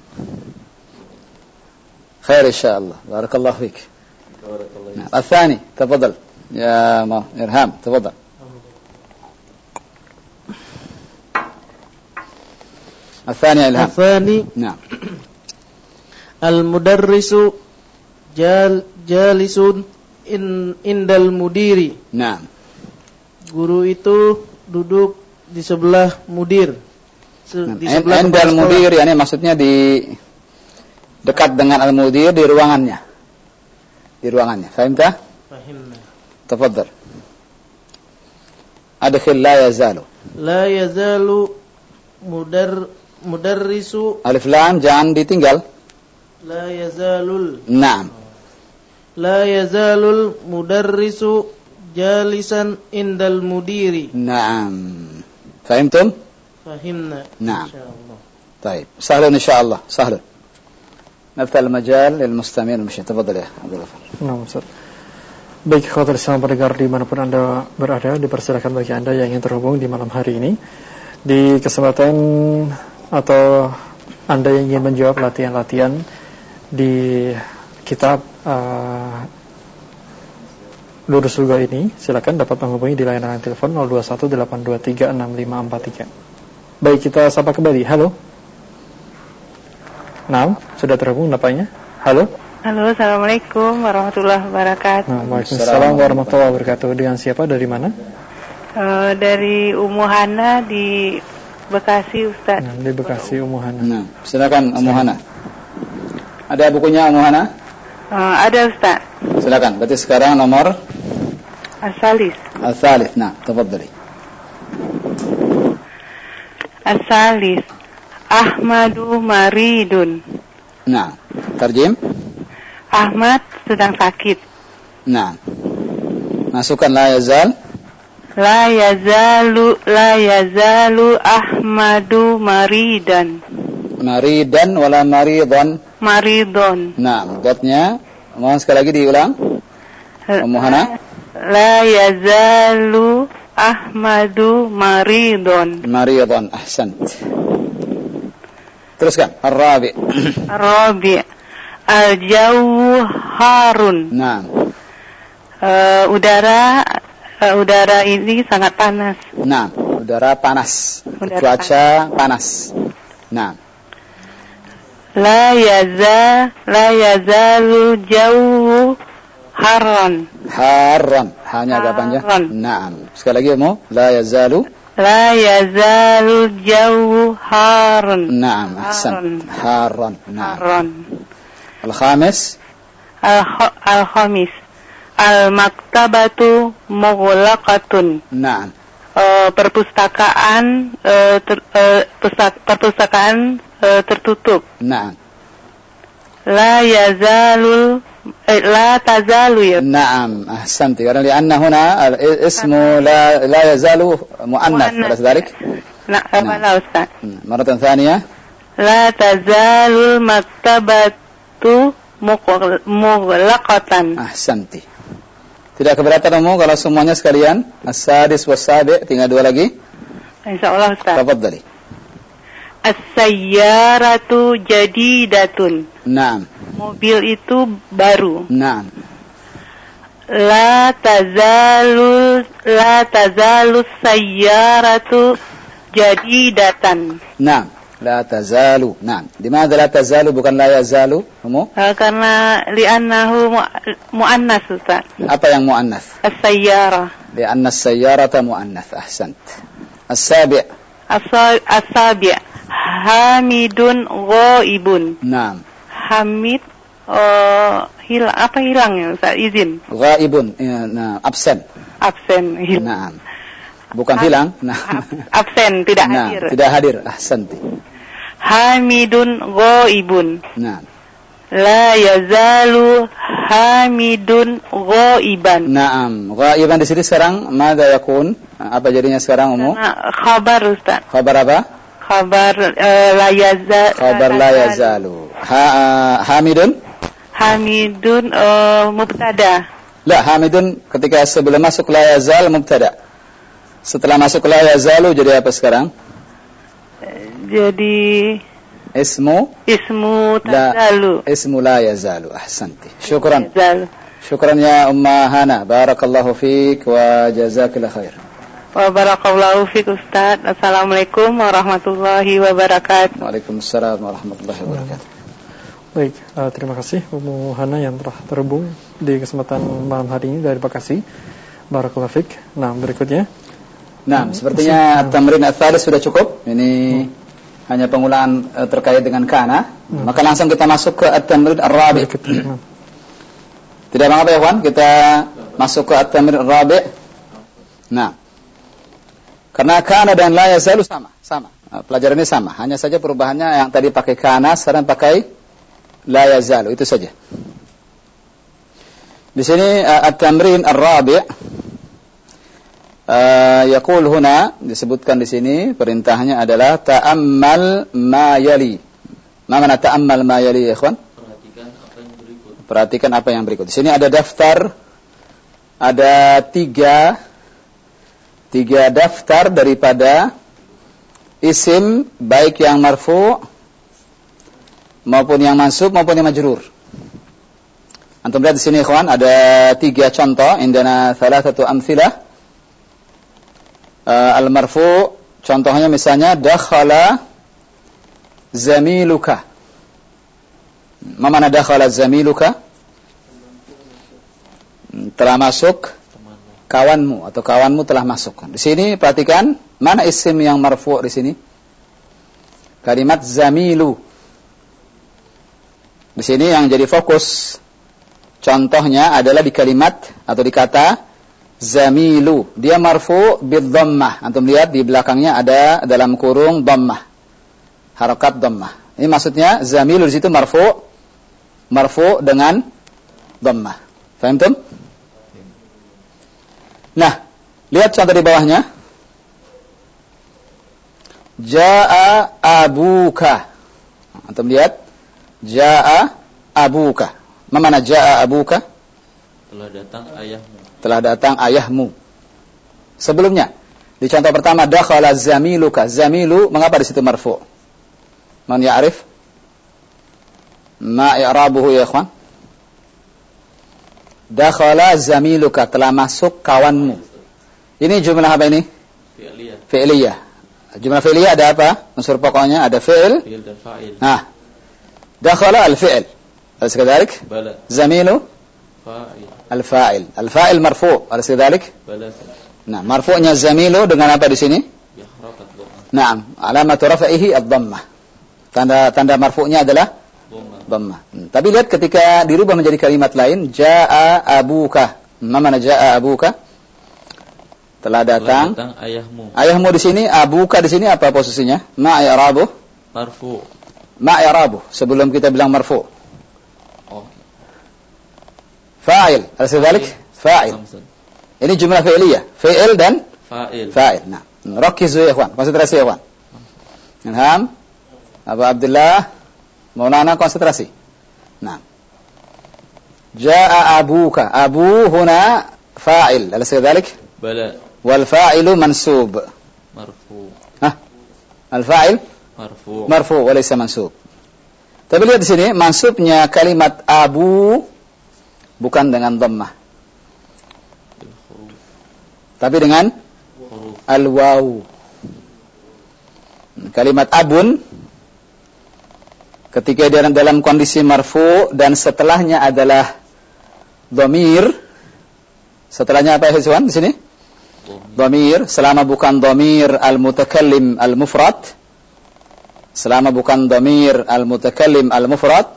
خير إن شاء الله. بارك الله فيك. بارك الله نعم. الثاني تفضل يا إرهام تفضل. الثاني إلهام. الثاني نعم. المدرس جال جالس in indal mudiri. نعم. Guru itu duduk di sebelah mudir. Se- di sebelah Indal mudir yani maksudnya di dekat dengan al-mudir di ruangannya. Di ruangannya. Fahimta? Fahimna. Tafadhal. Adkhil la yazalu. La yazalu mudar mudarrisu. Alif lam jangan ditinggal. La yazalul. Naam. La yazalul mudarrisu jalisan indal mudiri. Naam. Fahimtum? Fahimna. Naam. Insyaallah. طيب سهل إن شاء الله سهل. نفتح المجال للمستمعين المشاهدين. تفضل يا عبد الغفار. Nah, Ustaz. Baik, khawatir sama pendengar dimanapun Anda berada, dipersilakan bagi Anda yang ingin terhubung di malam hari ini di kesempatan atau Anda yang ingin menjawab latihan-latihan di kitab uh, Lurus Surga ini, silakan dapat menghubungi di layanan telepon nol dua satu delapan dua tiga enam lima empat tiga. Baik, kita sapa kembali. Halo. Nah, sudah terhubung Bapaknya? Halo. Halo, assalamualaikum warahmatullahi wabarakatuh. Nah, waalaikumsalam warahmatullahi wabarakatuh. Dengan siapa, dari mana? Uh, dari Ummu Hana di Bekasi, Ustaz. Nah, di Bekasi, Ummu Hana. Nah, silakan Ummu Hana. Ada bukunya Ummu Hana? Uh, ada, Ustaz. Silakan. Berarti sekarang nomor As-Salis. As-Salis. Nah, tafadhali. As-Salis. Ahmadu maridun. Nah, tarjim. Ahmad sedang sakit. Nah. Masukkan la yazal. La yazalu la yazalu Ahmadu maridan. Maridan wala maridan. Maridon. Nah, dotnya mohon sekali lagi diulang. Ummu Hana. La yazalu Ahmadu maridon. Maridon. Ahsant. Teruskan. Ar-Rabi. Ar-Rabi. Al-Jawu harun. Nah. Uh, udara uh, udara ini sangat panas. Nah, udara panas. Udara Cuaca panas. panas. Nah. La yaza la yazalu jawu harran. Harran. Hanya agak panjang. Nah. Sekali lagi mau. La yazalu. La yazalu jawu harran. Naam, ahsan. Harran. Naam. Harran. Al-khamis. Al-khamis. Al-maktabatu mughlaqatun. Naam. Uh, perpustakaan uh, ter, uh, pusat, perpustakaan uh, tertutup. Naam. La yazalul eh, la tazalu ya. Naam, ahsanti. Karena lianna huna ismu la la yazalu muannath, alas dzalik? Nah, apa Ustaz? Maratan tsaniyah. La tazalul maktabatu mughlaqatan. Ahsanti. Tidak keberatan kamu kalau semuanya sekalian? As-sadis was-sabi, tinggal dua lagi. Insyaallah Ustaz. Tafadhali. As-sayyaratu jadidatun. Naam. Mobil itu baru. Naam. La tazalu la tazalu sayyaratu jadidatan. Naam. La tazalu. Naam. Di mana la tazalu bukan la yazalu? Kamu? Uh, karena li'annahu muannas Ustaz. Apa yang muannas? As-sayyarah. Li'anna as-sayyarata muannas. Ahsant. As-sabi'. As-sabi'. Hamidun ghaibun. Naam. Hamid uh, hilang apa hilang ya Ustaz? Izin. Ghaibun. Ya, nah, absen. Absen. Hilang. Naam. Bukan hilang. Nah. Absen, tidak nah, hadir. Tidak hadir. Ahsanti. Hamidun ghaibun. Naam. La yazalu Hamidun ghaiban. Naam. Ghaiban di sini sekarang madza yakun? Apa jadinya sekarang Ummu? Khabar Ustaz. Khabar apa? Khabar uh, la yazalu. Khabar la yazalu. Ha, uh, Hamidun? Hamidun uh, mubtada. La, Hamidun ketika sebelum masuk la yazal mubtada. Setelah masuk la yazalu jadi apa sekarang? Jadi ismu ismu tazalu. La, ismu la yazalu. Ahsanti. Syukran. Yazalu. Syukran ya Umma Hana. Barakallahu fiik wa jazakillahu khair. Wa barakallahu fiik Ustaz. Assalamualaikum warahmatullahi wabarakatuh. Waalaikumsalam warahmatullahi wabarakatuh. Baik, uh, terima kasih Ummu Hana yang telah terhubung di kesempatan malam hari ini dari Bekasi. Barakallahu fiik. Nah, berikutnya. Nah, sepertinya tamrin ats-tsalits sudah cukup. Ini hmm. hanya pengulangan uh, terkait dengan kana. Hmm. Maka langsung kita masuk ke at-tamrin ar-rabi'. Hmm. Tidak mengapa ya, kawan? Kita masuk ke at-tamrin ar-rabi'. Nah, karena kana dan la yazalu sama, sama. Nah, pelajaran ini sama, hanya saja perubahannya yang tadi pakai kana, sekarang pakai la yazalu, itu saja. Di sini uh, at-tamrin ar-rabi'. Uh, yaqul huna, disebutkan di sini perintahnya adalah ta'ammal ma yali. Ma mana ta'ammal ma yali ya ikhwan? Perhatikan apa yang berikut. Perhatikan apa yang berikut. Di sini ada daftar, ada tiga tiga daftar daripada isim, baik yang marfu maupun yang mansub maupun yang majrur. Antum lihat di sini ikhwan, ada tiga contoh. Indana thalathatu amthilah. Uh, al-marfu, contohnya misalnya dakhala zamiluka. Ma mana dakhala zamiluka? Telah masuk kawanmu atau kawanmu telah masuk. Di sini perhatikan mana isim yang marfu di sini? Kalimat zamilu. Di sini yang jadi fokus contohnya adalah di kalimat atau di kata zamilu. Dia marfu bid-dhammah. Antum lihat di belakangnya ada dalam kurung dhammah. Harakat dhammah. Ini maksudnya zamilu di situ marfu marfu dengan dhammah. Paham tum? Nah, lihat contoh di bawahnya. Jaa abuka. Antum lihat jaa abuka. Mana jaa abuka? Telah datang ayahmu. Telah datang ayahmu. Sebelumnya, di contoh pertama dakhala zamiluka. Zamilu mengapa di situ marfu? Man ya'rif? Ma i'rabuhu ya ikhwan? Dakhala zamiluka, telah masuk kawanmu. Ini jumlah apa ini? Fi'liyah. Fi'liyah. Jumlah fi'liyah ada apa? Unsur pokoknya ada fi'il. Fi'il dan fa'il. Nah. Dakhala al-fi'il. Alis kadhalik? Bala. Zamilu? Fa'il. Al-fa'il. Al-fa'il marfu'. Alis kadhalik? Bala. Nah, marfu'nya zamilu dengan apa di sini? Ya harakat dhammah. Naam, alamatu rafa'ihi ad-dhammah. Tanda tanda marfu'nya adalah Dhammah. dhammah. Hmm. Tapi lihat ketika dirubah menjadi kalimat lain, jaa abuka. Ma mana jaa abuka? Telah datang. Telah datang ayahmu. Ayahmu di sini, abuka di sini apa posisinya? Ma i'rabuh? Marfu. Ma i'rabuh sebelum kita bilang marfu'. Oh. Fa'il. Alis dzalik? Fa'il. Hamzah. Ini jumlah fi'liyah. Fi'il dan Fa'il. fa'il. Nah, rakizu ya ikhwan, konsentrasi ya ikhwan. Ilham, Abu Abdullah, Maulana konsentrasi. Nah. Jaa abuka. Abu huna fa'il. Alis dzalik? Bala. Wal fa'ilu mansub. Marfu. Hah? Al fa'il Marfu. marfu wa laysa mansub. Tapi lihat di sini mansubnya kalimat abu bukan dengan dhammah. Tapi dengan Huruf. al-waw. Kalimat abun ketika dia dalam kondisi marfu dan setelahnya adalah dhamir. Setelahnya apa ya Ikhwan di sini? Dhamir, selama bukan dhamir al-mutakallim al-mufrad. Selama bukan dhamir al-mutakallim al-mufrad.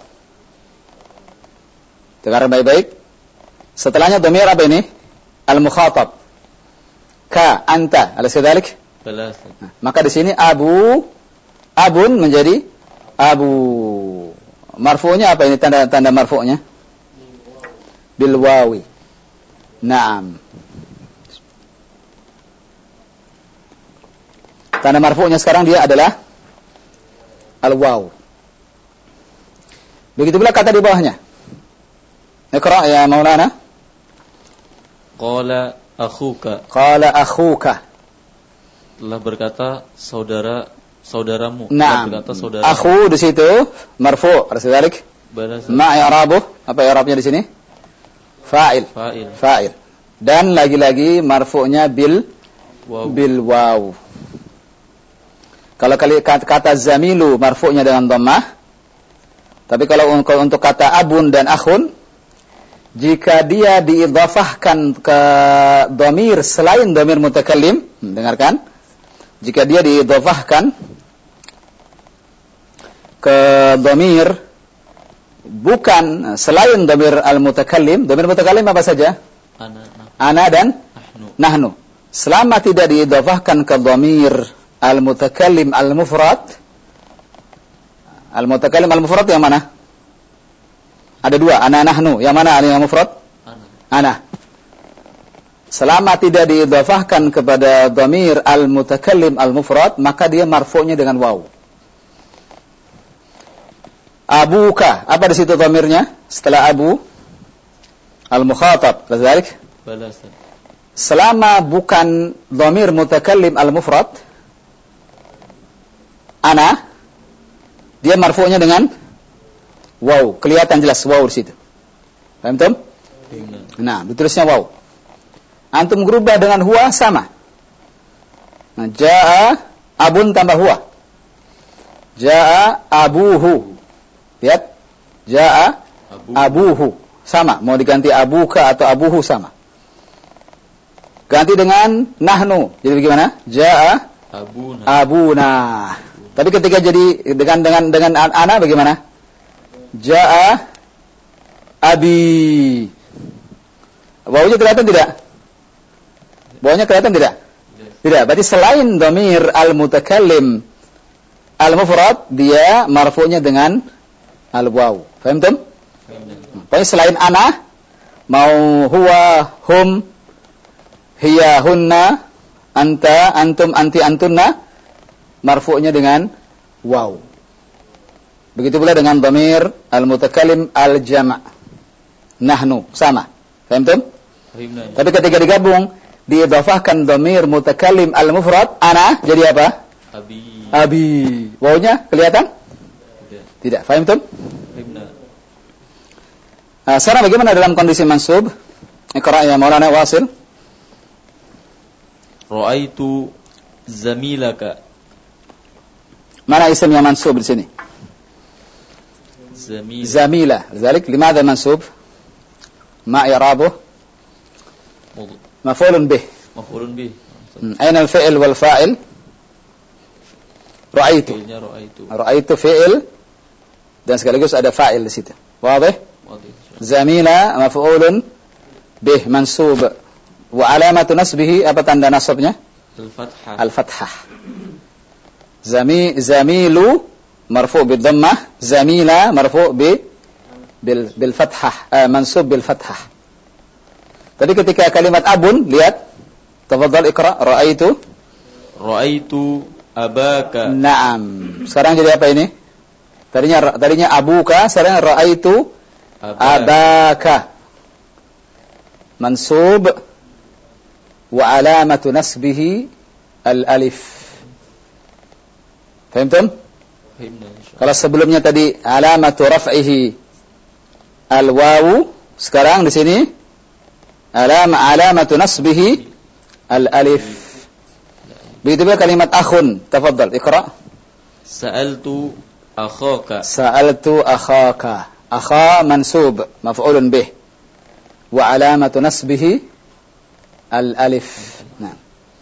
Dengar baik-baik. Setelahnya dhamir apa ini? Al-mukhatab. Ka, anta, alas kadzalik? Bala. Nah, maka di sini abu, abun menjadi abu. Marfu'nya apa ini tanda tanda marfu'nya? Bil wawi. Naam. Tanda marfu'nya sekarang dia adalah al waw. Begitu pula kata di bawahnya. Iqra ya Maulana. Qala akhuka. Qala akhuka. Telah berkata saudara saudaramu. Naam. Telah berkata saudara. Akhu di situ marfu'. Rasulullah. Bala. Ma i'rabuh? Apa i'rabnya di sini? Fa'il. Fa'il. Fa'il. Dan lagi-lagi marfu'nya bil Waw. bil waw. Kalau kali kata, kata zamilu marfu'nya dengan dhammah. Tapi kalau untuk kata abun dan akhun, jika dia diidhafahkan ke dhamir selain dhamir mutakallim, dengarkan. Jika dia diidhafahkan ke dhamir bukan selain dhamir al-mutakallim, dhamir mutakallim apa saja? Ana. Nah. Ana dan Nahnu. nahnu. Selama tidak diidhafahkan ke dhamir al-mutakallim al-mufrad. Al-mutakallim al-mufrad yang mana? Ada dua, ana nahnu. Yang mana yang mufrad? Ana. Ana. selama tidak diidhafahkan kepada dhamir al-mutakallim al-mufrad, maka dia marfu'nya dengan waw. Abuka, apa di situ dhamirnya? Setelah abu al-mukhatab, kadzalik? Bala. Selama bukan dhamir mutakallim al-mufrad, ana, dia marfu'nya dengan waw. Kelihatan jelas waw di situ. Paham tuh? Nah, ditulisnya waw. Antum gerubah dengan huwa sama. Nah, jaa abun tambah huwa. Jaa abuhu. Lihat. Jaa Abu. abuhu. Sama. Mau diganti abuka atau abuhu sama. Ganti dengan nahnu. Jadi bagaimana? Jaa abuna. abuna. Tapi ketika jadi dengan dengan dengan ana bagaimana? Jaa abi. Wawunya kelihatan tidak? Wawunya kelihatan tidak? Tidak. Berarti selain dhamir al-mutakallim al-mufrad, dia marfu'nya dengan al-waw. Paham tuh? Pokoknya selain ana, mau huwa, hum, hiya, hunna, anta, antum, anti, antunna, marfu'nya dengan waw. Begitu pula dengan dhamir al-mutakallim al-jama'. Nahnu, sama. Paham tuh? Tapi ketika digabung, diidhafahkan dhamir mutakallim al-mufrad, ana, jadi apa? Abi. Abi. Wawnya kelihatan? Tidak. Tidak. Paham tuh? Fahimna. Nah, sekarang bagaimana dalam kondisi mansub? Iqra' ya Maulana Wasil. Ra'aitu zamilaka. Mana isim yang mansub di sini? Zamila. Zamila. Zalik, limadha mansub? Ma i'rabuh? Maf'ulun bih. Maf'ulun bih. Aina al-fi'l wal fa'il? Ra'aitu. Fi'ilnya ra'aitu. Ra'aitu fi'il dan sekaligus ada fa'il di situ. Wadih? Wadih. Zamila maf'ulun bih mansub. Wa alamatu nasbihi, apa tanda nasabnya? Al-fathah. Al-fathah. Zami zamilu marfu' bid-dhammah, zamila marfu' bi bil bil fathah, uh, mansub bil fathah. Tadi ketika kalimat abun, lihat. Tafadhal iqra, ra'aitu. Ra'aitu abaka. Naam. Sekarang jadi apa ini? Tadinya tadinya abuka, sekarang ra'aitu abaka. abaka. Mansub wa alamatu nasbihi al-alif. Fahimtum? Fahimna. Kalau sebelumnya tadi alamatu raf'ihi al-wawu, sekarang di sini alam alamatu nasbihi al-alif. Begitu juga kalimat akhun. Tafadhal, iqra. Sa'altu akhaka. Sa'altu akhaka. Akha mansub, maf'ulun bih. Wa alamatu nasbihi al-alif. Nah.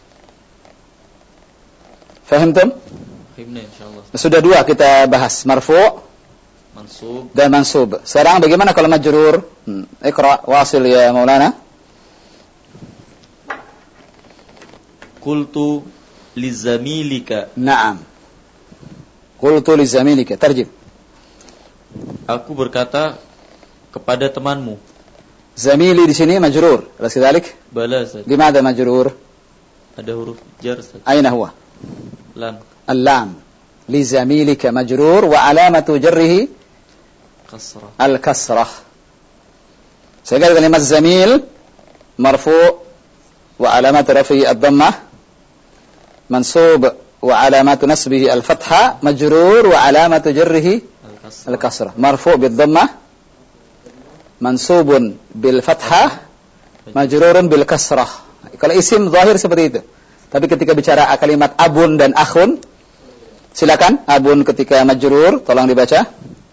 Fahimtum? Fahimna insyaallah. Sudah dua kita bahas, marfu' Mansub dan mansub. Sekarang bagaimana kalau majrur? Hmm. Iqra, wasil ya Maulana. Qultu lizamilika. Na'am. Qultu lizamilika. Tarjim. Aku berkata kepada temanmu. Zamili di sini majrur. Alas kadzalik? Bala. Ustaz. Limadha majrur? Ada huruf jar. Ustaz. Aina huwa? Lam. Al-lam. Lizamilika majrur wa alamatu jarrihi Kasrah. al-kasrah. Sehingga kalimat zamil marfu' wa alamatu rafihi ad-dhammah, mansub wa alamatu nasbihi al-fathah, majrur wa alamatu jarrihi al-kasrah. Marfu' bid-dhammah, mansubun bil-fathah, majrurun bil-kasrah. Kalau isim zahir seperti itu. Tapi ketika bicara kalimat abun dan akhun, silakan. Abun ketika majrur, tolong dibaca.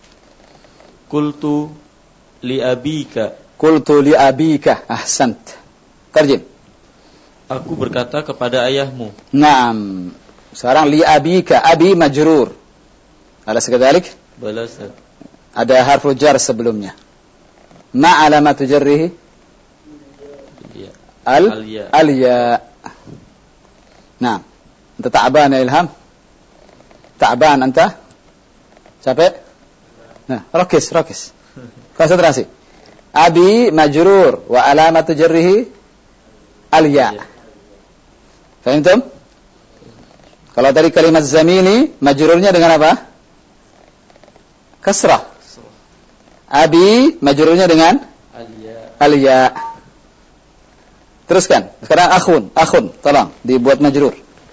Qultu li abika. Qultu li abika. Ahsant. Tarjim. Aku berkata kepada ayahmu. Naam. Sekarang li abika. Abi majrur. Alas kadzalik? Bala. Ustaz. Ada harfu jar sebelumnya. Ma alamatu jarrihi? Ya. Al Al-ya. Al-ya. Naam. Anta ta'ban ya Ilham? Ta'ban anta? Capek? Nah, rakis, rakis. Konsentrasi. Abi majrur wa alamatu jarrihi al-ya. Faham tuh? Kalau tadi kalimat zamili, majrurnya dengan apa? Kasrah. Abi, majrurnya dengan Al-ya. al-ya. Teruskan. Sekarang akhun, akhun, tolong dibuat majrur.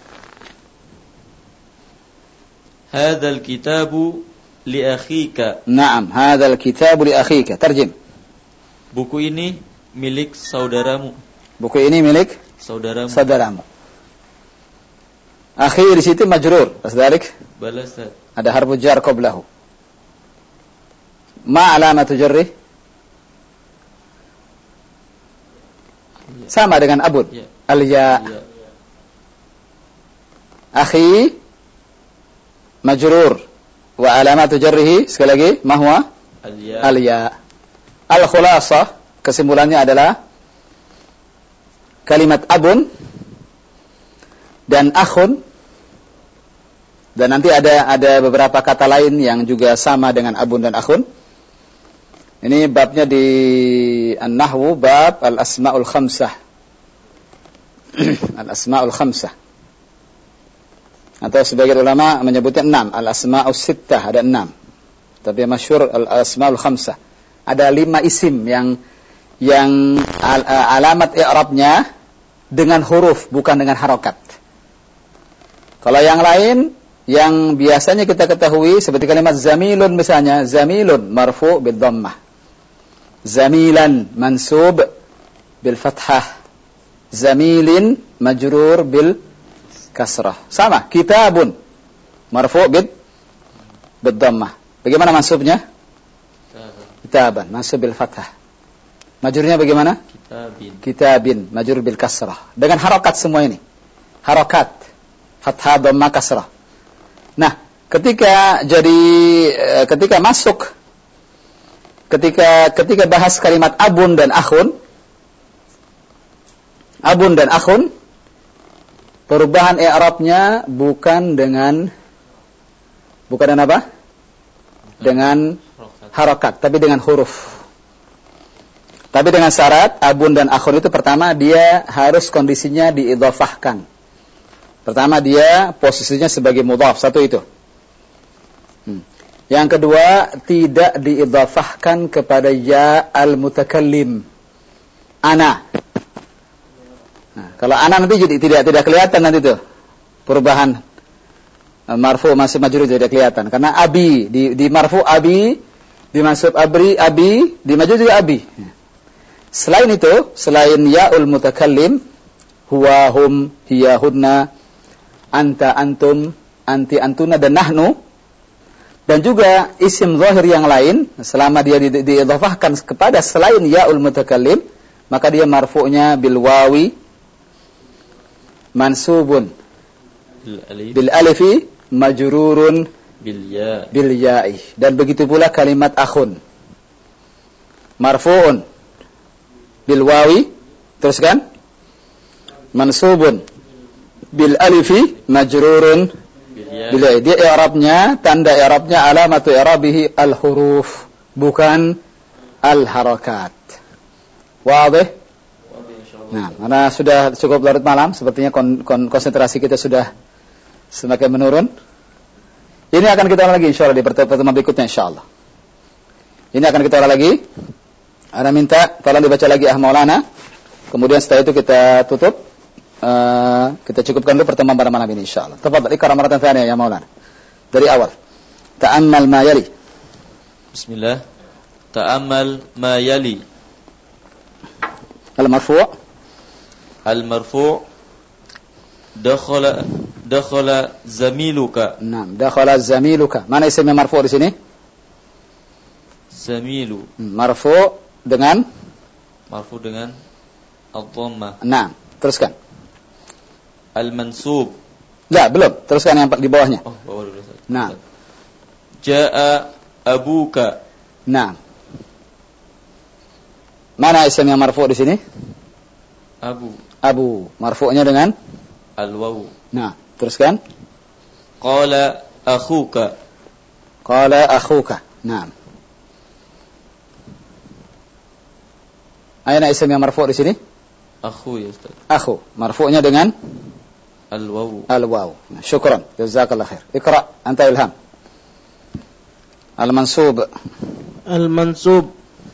Hadzal kitabu li akhika. Naam, hadzal kitabu li akhika. Terjem. Buku ini milik saudaramu. Buku ini milik Saudaramu. saudaramu. Akhi di situ majrur. Asdalik Balasat. ada harfu jar qablahu. Ma alamatu jarrih? Sama dengan abun. Ya. Al-ya. Ya. Akhi majrur. Wa alamatu jarrihi sekali lagi ma huwa? Al-ya. Al-ya. Al-khulasah kesimpulannya adalah kalimat abun dan akhun, dan nanti ada ada beberapa kata lain yang juga sama dengan abun dan akhun. Ini babnya di An-Nahwu, bab Al-Asma'ul Khamsah. Al-Asma'ul Khamsah. Atau sebagian ulama menyebutnya enam. Al-Asma'ul Sittah, ada enam. Tapi masyhur Al-Asma'ul Khamsah. Ada lima isim yang yang al- alamat i'rabnya dengan huruf, bukan dengan harokat. Kalau yang lain, yang biasanya kita ketahui, seperti kalimat zamilun misalnya, zamilun marfu' bil dhammah. Zamilan mansub bil fathah. Zamilin majrur bil kasrah. Sama, kitabun marfu' bil bil dhammah. Bagaimana mansubnya? Kitaban, mansub bil fathah. Majrurnya bagaimana? Kitabin. Kitabin, majrur bil kasrah. Dengan harokat semua ini. Harokat. Fathah, dhamma, kasrah. Nah, ketika jadi ketika masuk ketika ketika bahas kalimat abun dan akhun, abun dan akhun, perubahan i'rabnya bukan dengan bukan dengan apa? Dengan harokat, tapi dengan huruf. Tapi dengan syarat abun dan akhun itu pertama dia harus kondisinya diidhafahkan. Pertama dia posisinya sebagai mudhaf, satu itu. Hmm. Yang kedua tidak diidhafahkan kepada ya al-mutakallim. Ana. Nah, kalau ana nanti jadi tidak tidak kelihatan nanti tuh perubahan marfu masih majrur tidak kelihatan karena abi di, di marfu abi, di mansub abri abi, di majrur juga abi. Selain itu, selain ya'ul mutakallim, huwa hum hiya hunna, anta antum, anti antuna dan nahnu, dan juga isim zahir yang lain selama dia diidhafahkan kepada selain ya'ul mutakallim, maka dia marfu'nya bil wawi, mansubun Bil alif. bil alifi, majrurun Bil ya. bil ya'i. Dan begitu pula kalimat akhun, marfu'un bil wawi, teruskan, mansubun bil alifi, majrurun Bil ya. bil ya'i. Dia i'rabnya, tanda i'rabnya alamatu i'rabihi al huruf, bukan al harakat. Wadih? Nah, karena sudah cukup larut malam, sepertinya kon, kon, konsentrasi kita sudah semakin menurun. Ini akan kita ulang lagi insyaallah di pertemuan berikutnya insyaallah. Ini akan kita ulang lagi. Ana minta tolong dibaca lagi ah Maulana. Kemudian setelah itu kita tutup. Uh, kita cukupkan dulu pertemuan pada malam ini insyaallah. Tafadhal ikra maratan tsaniyah ya Maulana. Dari awal. Ta'ammal ma yali. Bismillah. Ta'ammal ma yali. Al-marfu'. Al-marfu' dakhala dakhala zamiluka. Naam, dakhala zamiluka. Mana isimnya marfu' di sini? Zamilu. Marfu' dengan Marfu dengan ad-dhammah. naam. Teruskan. Al-mansub. La, belum. Teruskan yang di bawahnya. Oh, bawah dulu. Naam. Jaa abuka. Naam. Mana isim yang marfu' di sini? Abu. Abu. Marfu'nya dengan Al-waw. nah, teruskan. Qala akhuka. Qala akhuka. Naam. Aina isim yang marfu' di sini? Akhu ya Ustaz. Akhu. Marfu'nya dengan Al-wawu. al-waw. Syukran. Jazakallah khair. Iqra. Anta Ilham. Al-mansub. Al-mansub.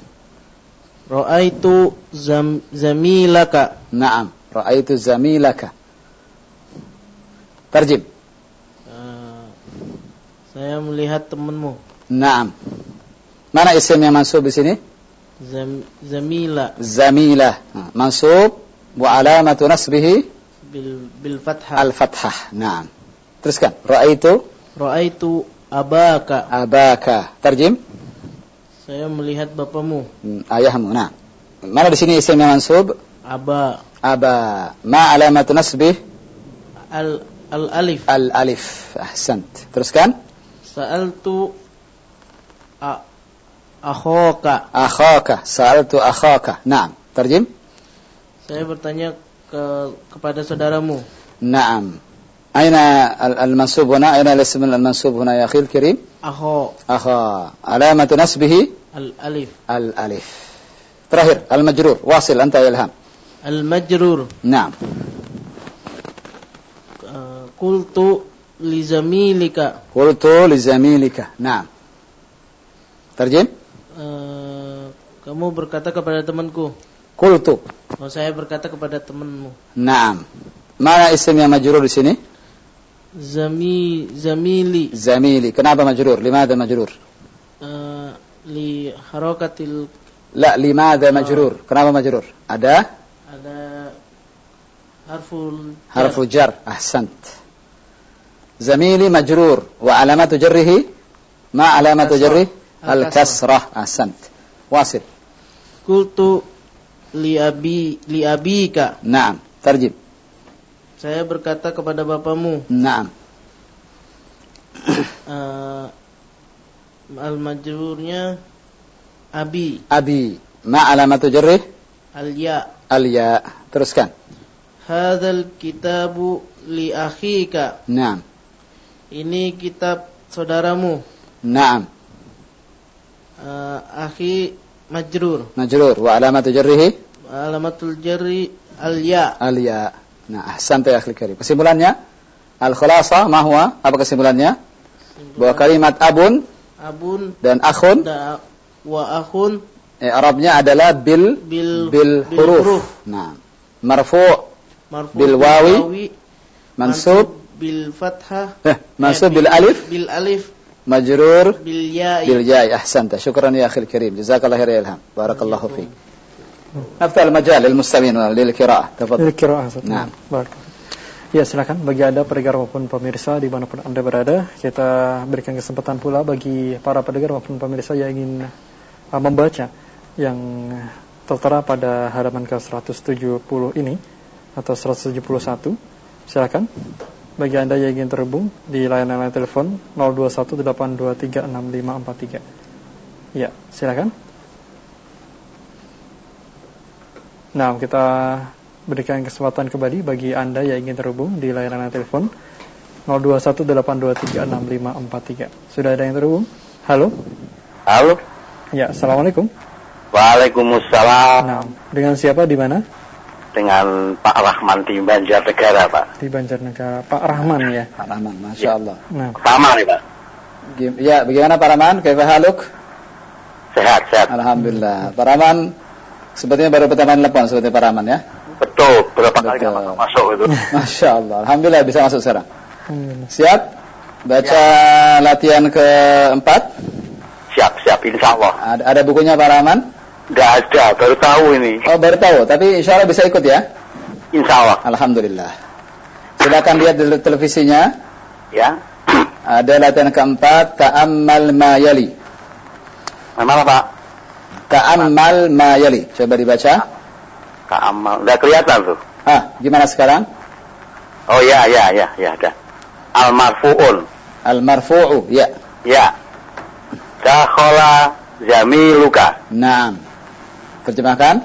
Ra'aitu zam, zamilaka. Naam. Ra'aitu zamilaka. Tarjim. Uh, saya melihat temanmu. Naam. Mana isim yang mansub di sini? Zam, zamila. Zamila. Mansub wa alamatu nasbihi bil bil fathah. Al-fathah. Naam. Teruskan. Ra'aitu Ra'aitu abaka. abaka. Tarjim. Saya melihat bapamu. Hmm, ayahmu. Nah. Mana di sini isim yang mansub? Aba. Aba. Ma alamatu nasbih? Al al alif. Al alif. Ahsant. Teruskan. Sa'altu a akhaka. Akhaka. Sa'altu akhaka. Naam. Tarjim. Saya bertanya ke kepada saudaramu. Naam. Aina al-mansub huna? Aina al-ism al-mansub huna ya akhil karim? Akha. Akha. Alamatu nasbihi? Al-alif. Al-alif. Terakhir, al-majrur. Wasil anta ya Ilham. Al-majrur. Naam. Uh, Qultu li zamilika. Qultu li zamilika. Naam. Tarjim? Uh, kamu berkata kepada temanku. Qultu. Oh, saya berkata kepada temanmu. Naam. Mana isim yang majrur di sini? Zami zamili. Zamili. Kenapa majrur? Limadha majrur? Uh, li harakatil. La, limadha majrur? Kenapa majrur? Ada? Ada harful jar. Harful jar. Ahsant. Zamili majrur. Wa alamatu jarrihi? Ma alamatu jarrih? Al-kasrah. Ahsant. Wasil. Qultu li abi li abika. Naam. Tarjim. Saya berkata kepada bapamu. Naam. Uh, al-majrurnya abi. Abi. Ma alamatu jarrih? Al-ya. Al-ya. Teruskan. Hadzal kitabu li akhika. Naam. Ini kitab saudaramu. Naam. Uh, akhi majrur. Majrur. Wa alamatu jarrihi? Alamatul jarri al-ya. Al-ya. Nah, ahsanta ya akhil karim. Kesimpulannya, al-khulasa ma huwa? Apa kesimpulannya? Bahwa kalimat abun abun dan akhun da, wa akhun i'rabnya adalah bil bil, bil, bil huruf. huruf. Nah, marfu' marfu' bil wawi, mansub bil fathah, eh, mansub eh, bil alif, bil alif, majrur bil ya. bil ya. Ahsanta. Syukran ya akhil karim. Jazakallahu khairan ya Ilham. Barakallahu fiik. Naftal majal lil mustami'in lil qiraah. Tafadhal. Lil qiraah. Nah. Ya, silakan bagi Anda pendengar maupun pemirsa dimanapun Anda berada, kita berikan kesempatan pula bagi para pendengar maupun pemirsa yang ingin uh, membaca yang tertera pada halaman ke seratus tujuh puluh ini atau seratus tujuh puluh satu. Silakan bagi Anda yang ingin terhubung di layanan telepon nol dua satu delapan dua tiga enam lima empat tiga. Ya, silakan. Nah, kita berikan kesempatan kembali bagi Anda yang ingin terhubung di layanan telepon nol dua satu delapan dua tiga enam lima empat tiga. Sudah ada yang terhubung? Halo? Halo? Ya, Assalamualaikum. Waalaikumsalam. Nah, dengan siapa di mana? Dengan Pak Rahman di Banjarnegara, Pak. Di Banjarnegara. Pak Rahman ya? Pak Rahman, Masya Allah. Nah. Sama nih, Pak. Ya, bagaimana Pak Rahman? Kaifa haluk? Sehat, sehat. Alhamdulillah. Pak Rahman sepertinya baru pertama telepon seperti Pak Rahman ya? Betul, berapa kali Betul. nggak masuk itu. Masya Allah. Alhamdulillah bisa masuk sekarang. Hmm. Siap? Baca ya. Latihan keempat? Siap, siap, insya Allah. Ada, ada bukunya Pak Rahman? Nggak ada, baru tahu ini. Oh, baru tahu, tapi insya Allah bisa ikut ya? Insya Allah. Alhamdulillah. Silakan lihat di televisinya. Ya. Ada latihan keempat, ta'ammal ma yali. Mana, Pak? Ta'ammal ma yali. Coba dibaca. Ta'ammal, nggak kelihatan tuh. Ah, gimana sekarang? Oh ya, ya, ya, ya, ada. Al-marfu'un. Al-marfu'u, ya. Ya. Dakhala zamiluka. Naam. Terjemahkan.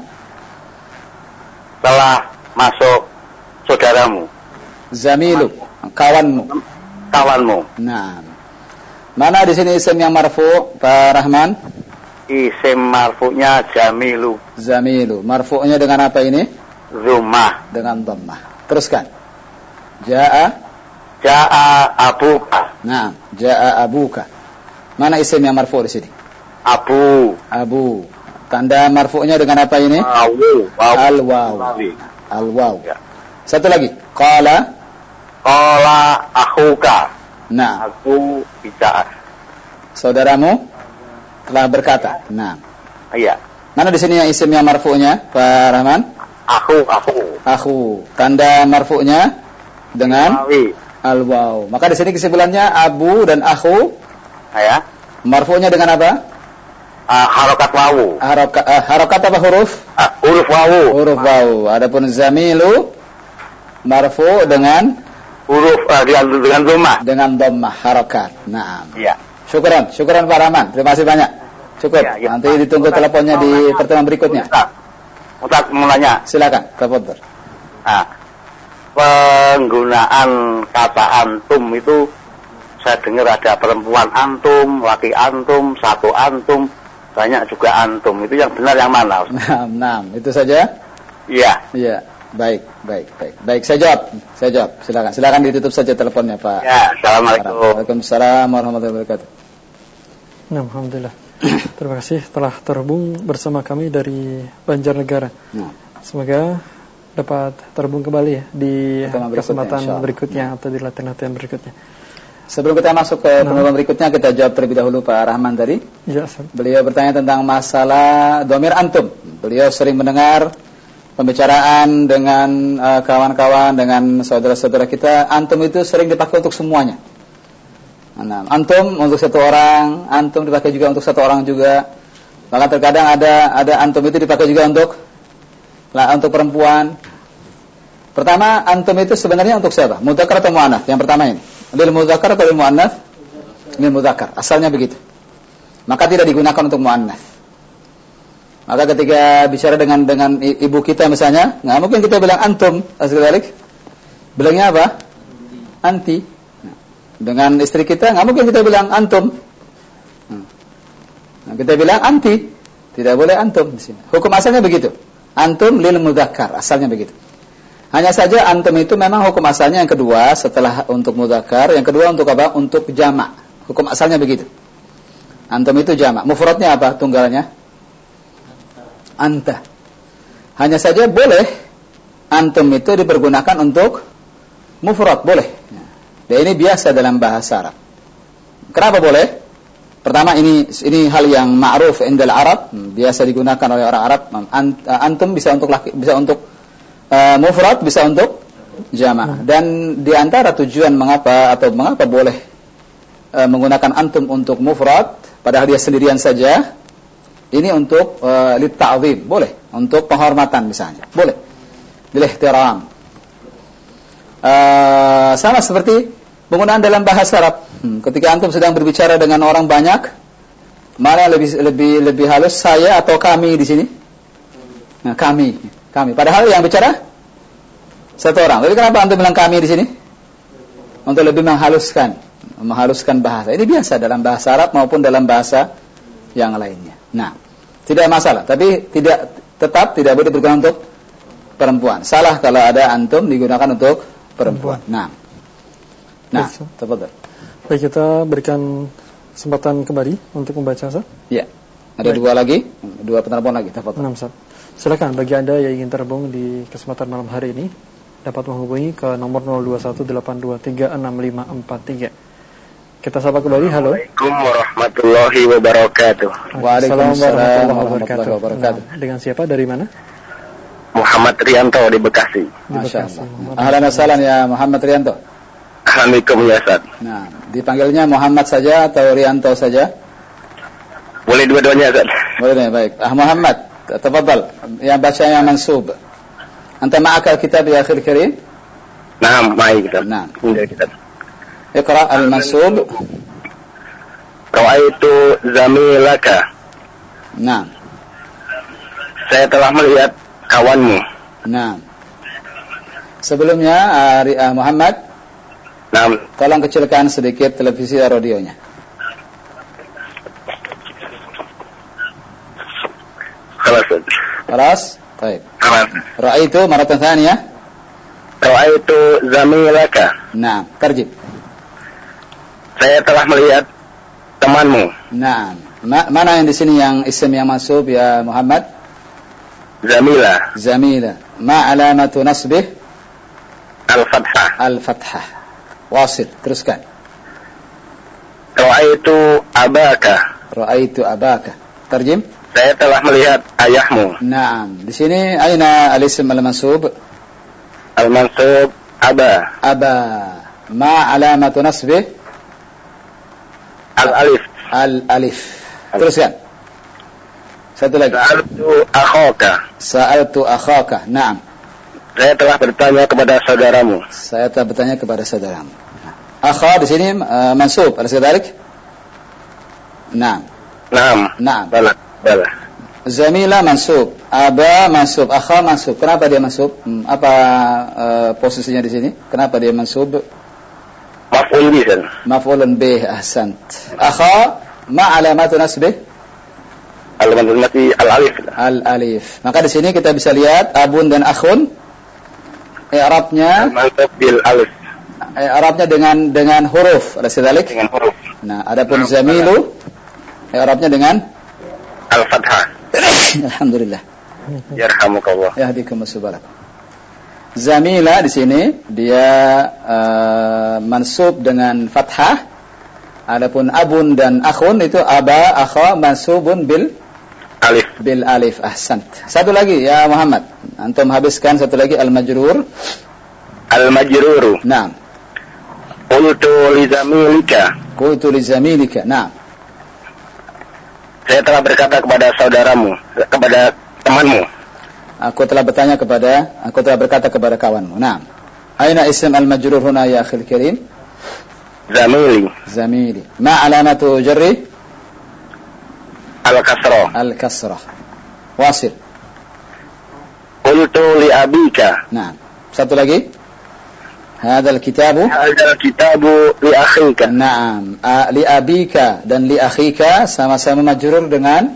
Telah masuk saudaramu. Zamilu, kawanmu. Kawanmu. Naam. Mana di sini isim yang marfu', Pak Rahman? Isim marfu'nya Jamilu. Zamilu. Marfu'nya dengan apa ini? Zumah. Dengan dhammah. Teruskan. Jaa Jaa abuka. Nah, jaa abuka. Mana isim yang marfu di sini? Abu. Abu. Tanda marfu'nya dengan apa ini? Awu. Al-waw. Al-waw. Ya. Satu lagi. Qala. Qala akhuka. Nah, Aku bicara. saudaramu telah berkata. Nah. Iya. Mana di sini yang isim yang marfu'nya, Pak Rahman? Aku, aku. Akhu. Tanda marfu'nya dengan Awi. al-waw. Maka di sini kesimpulannya abu dan akhu Ya. marfu'nya dengan apa? Uh, harokat wawu. Harokat, uh, harokat apa huruf? Uh, huruf wawu. Huruf wawu. Adapun zamilu marfu' dengan Huruf uh, dengan dengan zumah. dengan dhammah harokat. Naam. Iya. Syukran, syukran Pak Rahman. Terima kasih banyak. Cukup. Ya, ya. Nanti ditunggu Ustaz, teleponnya di mau pertemuan berikutnya. Ustaz, Ustaz mau nanya. Silakan, tafadhol. Nah, penggunaan kata antum itu saya dengar ada perempuan antum, laki antum, satu antum, banyak juga antum. Itu yang benar yang mana, Ustaz? Naam, naam. Itu saja? Iya. Iya. Baik, baik, baik. Baik, saya jawab. Saya jawab. Silakan. Silakan ditutup saja teleponnya, Pak. Ya, Assalamualaikum. Waalaikumsalam warahmatullahi wabarakatuh. Nah, alhamdulillah. Terima kasih telah terhubung bersama kami dari Banjarnegara. Nah. Semoga dapat terhubung kembali ya di Pertemuan berikutnya, kesempatan insyaallah. berikutnya atau di latihan-latihan berikutnya. Sebelum kita masuk ke Nah. pertemuan berikutnya, kita jawab terlebih dahulu Pak Rahman tadi. Ya, Ustaz. Beliau bertanya tentang masalah domir antum. Beliau sering mendengar pembicaraan dengan uh, kawan-kawan, dengan saudara-saudara kita. Antum itu sering dipakai untuk semuanya. Nah, antum untuk satu orang, antum dipakai juga untuk satu orang juga. Bahkan terkadang ada ada antum itu dipakai juga untuk lah, untuk perempuan. Pertama, antum itu sebenarnya untuk siapa? Mudzakkar atau muannats? Yang pertama ini. Lil mudzakkar atau lil muannats? Lil mudzakkar. Asalnya begitu. Maka tidak digunakan untuk muannats. Maka ketika bicara dengan dengan ibu kita misalnya, nggak mungkin kita bilang antum, asal-asalik. Bilangnya apa? Anti. Dengan istri kita nggak mungkin kita bilang antum. Nah, kita bilang anti. Tidak boleh antum di sini. Hukum asalnya begitu. Antum lil mudzakkar, asalnya begitu. Hanya saja antum itu memang hukum asalnya yang kedua setelah untuk mudzakkar, yang kedua untuk apa? Untuk jamak. Hukum asalnya begitu. Antum itu jamak. Mufradnya apa? Tunggalnya anta. Hanya saja boleh antum itu dipergunakan untuk mufrad, boleh. Dan ini biasa dalam bahasa Arab. Kenapa boleh? Pertama, ini ini hal yang ma'ruf indal Arab, biasa digunakan oleh orang Arab. Antum bisa untuk laki, bisa untuk uh, mufrad, bisa untuk jamaah. Dan di antara tujuan mengapa atau mengapa boleh uh, menggunakan antum untuk mufrad padahal dia sendirian saja, ini untuk uh, lit ta'zim, boleh, untuk penghormatan misalnya, boleh. Bil ihtiram. Uh, sama seperti penggunaan dalam bahasa Arab. Hmm, ketika antum sedang berbicara dengan orang banyak, mana lebih lebih lebih halus, saya atau kami di sini? Nah, kami, kami. Padahal yang bicara satu orang. Tapi kenapa antum bilang kami di sini? Untuk lebih menghaluskan, menghaluskan bahasa. Ini biasa dalam bahasa Arab maupun dalam bahasa yang lainnya. Nah, tidak masalah. Tapi tidak tetap tidak boleh digunakan untuk perempuan. Salah kalau ada antum digunakan untuk perempuan. Nah, nah, tafadhol. Baik, kita berikan kesempatan kembali untuk membaca, Ustaz. Ya. Ada Baik. dua lagi, dua penelpon lagi, tafadhol. enam, Ustaz. Silakan bagi Anda yang ingin terhubung di kesempatan malam hari ini dapat menghubungi ke nomor nol dua satu delapan dua tiga enam lima empat tiga. Kita sapa kembali. Halo. Assalamualaikum warahmatullahi wabarakatuh. Waalaikumsalam warahmatullahi wabarakatuh. Nah, dengan siapa, dari mana? Muhammad Rianto di Bekasi. Di Masya Bekasi. Allah. Ahlan wa sahlan ya Muhammad Rianto. Assalamualaikum ya Ustaz. Nah, dipanggilnya Muhammad saja atau Rianto saja? Boleh dua-duanya Ustaz. Boleh, baik. Ah, Muhammad, tafadhal. Yang bacanya mansub. Anta ma'aka kitab ya akhil karim? Nah, baik kita. Nah. Alhamdulillah kita. Iqra al-mansub. Ra'aitu zamilaka. Nah. Saya telah melihat kawanmu. Nah. Sebelumnya uh, uh, Muhammad, Nah, tolong kecilkan sedikit televisi dan radionya. kelas. Kelas? Baik. Aman. Ra'aitu maratan tsaniyah. Ra'aitu zamilaka. Naam, tarjib. Saya telah melihat temanmu. Naam. Ma- mana yang di sini yang isim yang mansub ya Muhammad? Zamila. Zamila. Ma alamatu nasbih? Al-fathah. Al-fathah. Wasil, teruskan. Ra'aitu abaka. Ra'aitu abaka. Tarjim. Saya telah melihat ayahmu. Naam. Di sini aina al-ism al-mansub? Al-mansub aba. Aba. Ma alamatu nasbih? Al-alif. Al-alif. Teruskan. Satu lagi. Sa'altu akhaka. Sa'altu akhaka. Naam. Saya telah bertanya kepada saudaramu. Saya telah bertanya kepada saudaramu. Akha di sini uh, mansub. Alas kadalik? Naam. Naam. Naam. Bala. Bala. Zamila mansub, aba mansub, akha mansub. Kenapa dia mansub? Hmm, apa uh, posisinya di sini? Kenapa dia mansub? Maf'ul bih. Maf'ulun bih, ahsant. Akha ma alamatu nasbih? Al-mansub al-alif. Al-alif. Maka di sini kita bisa lihat abun dan akhun. I'rabnya Al-mansub bil alif. I'rabnya dengan dengan huruf. Alas kadalik? Dengan huruf. Nah, adapun zamilu i'rabnya dengan Al-fathah. Alhamdulillah. Yarhamukallah. Yahdikum subhanak. Zamila di sini dia uh, mansub dengan fathah. Adapun abun dan akhun itu aba, akha mansubun bil Alif. bil alif. Ahsant. Satu lagi ya Muhammad. Antum habiskan satu lagi al-majrur. Al-majruru. Naam. Qultu li zamilika. Qultu li zamilika. Naam. Saya telah berkata kepada saudaramu, kepada temanmu. Aku telah bertanya kepada, aku telah berkata kepada kawanmu. Naam. Aina ism al-majrur huna ya akhil karim? Zamili. Zamili. Ma alamatu jarri? Al-kasrah. Al-kasrah. Wasil. Qultu li abika. Naam. Satu lagi. Hadal kitabu. Hadal kitabu li akhika. Naam. A, li abika dan li akhika sama-sama majrur dengan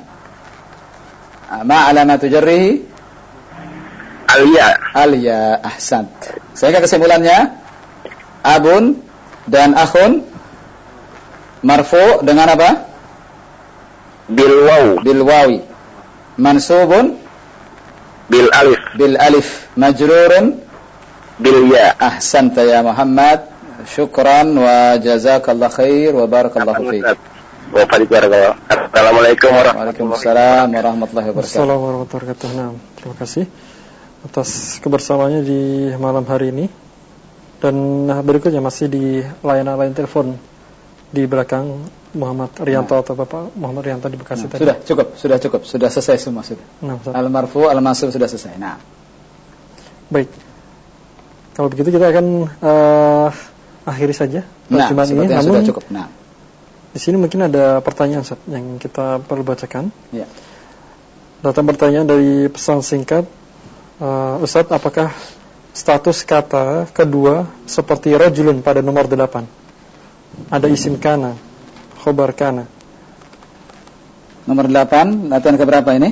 ma alamatu jarrihi? Al-ya. Al-ya. Ahsant. Sehingga kesimpulannya abun dan akhun marfu dengan apa? Bil waw. Bil wawi. Mansubun bil alif. Bil alif. Majrurun bil ya. Ahsanta ya Muhammad. Syukran wa jazakallah khair wa barakallahu fiik. Wa barakallahu. Assalamualaikum warahmatullahi warahmatullahi wabarakatuh. Assalamualaikum warahmatullahi wabarakatuh. Nah, terima kasih atas kebersamaannya di malam hari ini. Dan nah, berikutnya masih di layanan lain telepon di belakang Muhammad Rianto nah. atau Bapak Muhammad Rianto di Bekasi nah, tadi. Sudah cukup, sudah cukup, sudah selesai semua sudah. Nah, al-marfu, al-mansub sudah selesai. Nah. Baik. Kalau begitu kita akan uh, akhiri saja perjumpaan nah, ini. Namun sudah cukup. Nah. Di sini mungkin ada pertanyaan Ustaz, yang kita perlu bacakan. Ya. Datang pertanyaan dari pesan singkat. Uh, Ustaz, apakah status kata kedua seperti rajulun pada nomor delapan? Ada isim kana, khobar kana. Nomor delapan, latihan keberapa ini?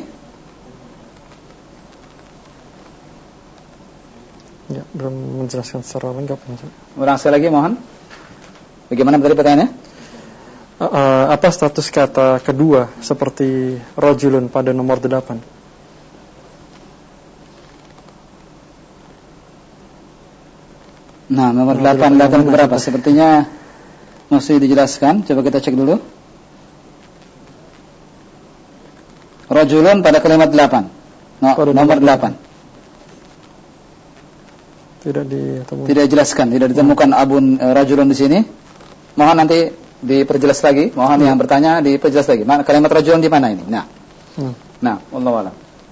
Ya, belum menjelaskan secara lengkap. Ulang sekali lagi mohon. Bagaimana tadi pertanyaannya? Uh, uh, apa status kata kedua seperti rajulun pada nomor delapan? Nah, nomor delapan, delapan berapa? Sepertinya masih dijelaskan. Coba kita cek dulu. Rajulun pada kalimat delapan. No, nomor delapan. Tidak ditemukan. Tidak dijelaskan, tidak ditemukan abun e, rajulun di sini. Mohon nanti diperjelas lagi. Mohon hmm. yang bertanya diperjelas lagi. Mana kalimat rajulun di mana ini? Nah. Hmm. Nah, wallahu a'lam.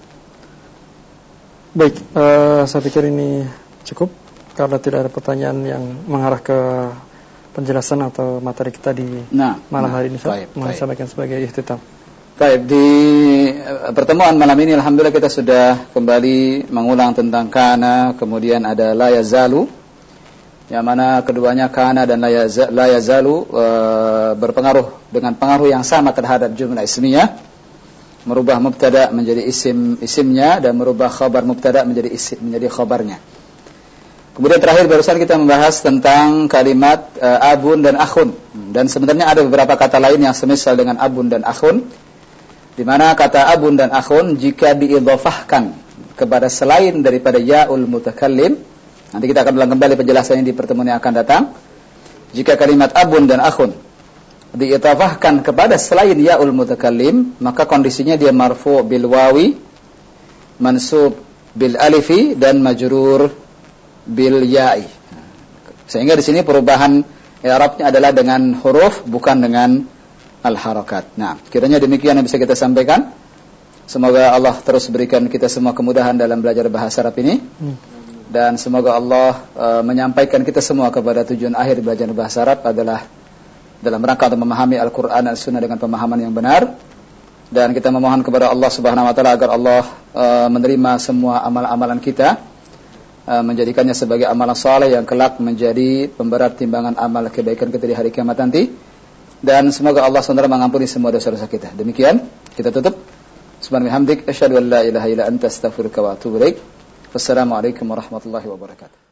Baik, uh, saya pikir ini cukup. Karena tidak ada pertanyaan yang mengarah ke penjelasan atau materi kita di nah, malam nah, hari ini, saya sampaikan sebagai ikhtitam. Baik, di pertemuan malam ini alhamdulillah kita sudah kembali mengulang tentang kana, kemudian ada la yazalu, yang mana keduanya kana dan la yazalu e, berpengaruh dengan pengaruh yang sama terhadap jumlah ismiyah. merubah mubtada menjadi isim isimnya dan merubah khabar mubtada menjadi isim menjadi khabarnya. Kemudian terakhir barusan kita membahas tentang kalimat uh, abun dan akhun. Dan sebenarnya ada beberapa kata lain yang semisal dengan abun dan akhun, di mana kata abun dan akhun jika diidhafahkan kepada selain daripada ya'ul mutakallim, nanti kita akan ulang kembali penjelasannya di pertemuan yang akan datang. Jika kalimat abun dan akhun diidhafahkan kepada selain ya'ul mutakallim, maka kondisinya dia marfu' bil wawi, mansub bil alifi, dan majrur bil ya'i. Sehingga di sini perubahan i'rabnya adalah dengan huruf bukan dengan al-harakat. Nah, kiranya demikian yang bisa kita sampaikan. Semoga Allah terus berikan kita semua kemudahan dalam belajar bahasa Arab ini. Dan semoga Allah uh, menyampaikan kita semua kepada tujuan akhir belajar bahasa Arab adalah dalam rangka untuk memahami Al-Qur'an dan Sunnah dengan pemahaman yang benar. Dan kita memohon kepada Allah Subhanahu wa taala agar Allah uh, menerima semua amal-amalan kita, menjadikannya sebagai amalan saleh yang kelak menjadi pemberat timbangan amal kebaikan kita di hari kiamat nanti. Dan semoga Allah subhanahu wa taala mengampuni semua dosa-dosa kita. Demikian kita tutup. Subhanallah hamdik asyhadu an la ilaha illa anta astaghfiruka wa atubu ilaik. Wassalamualaikum warahmatullahi wabarakatuh.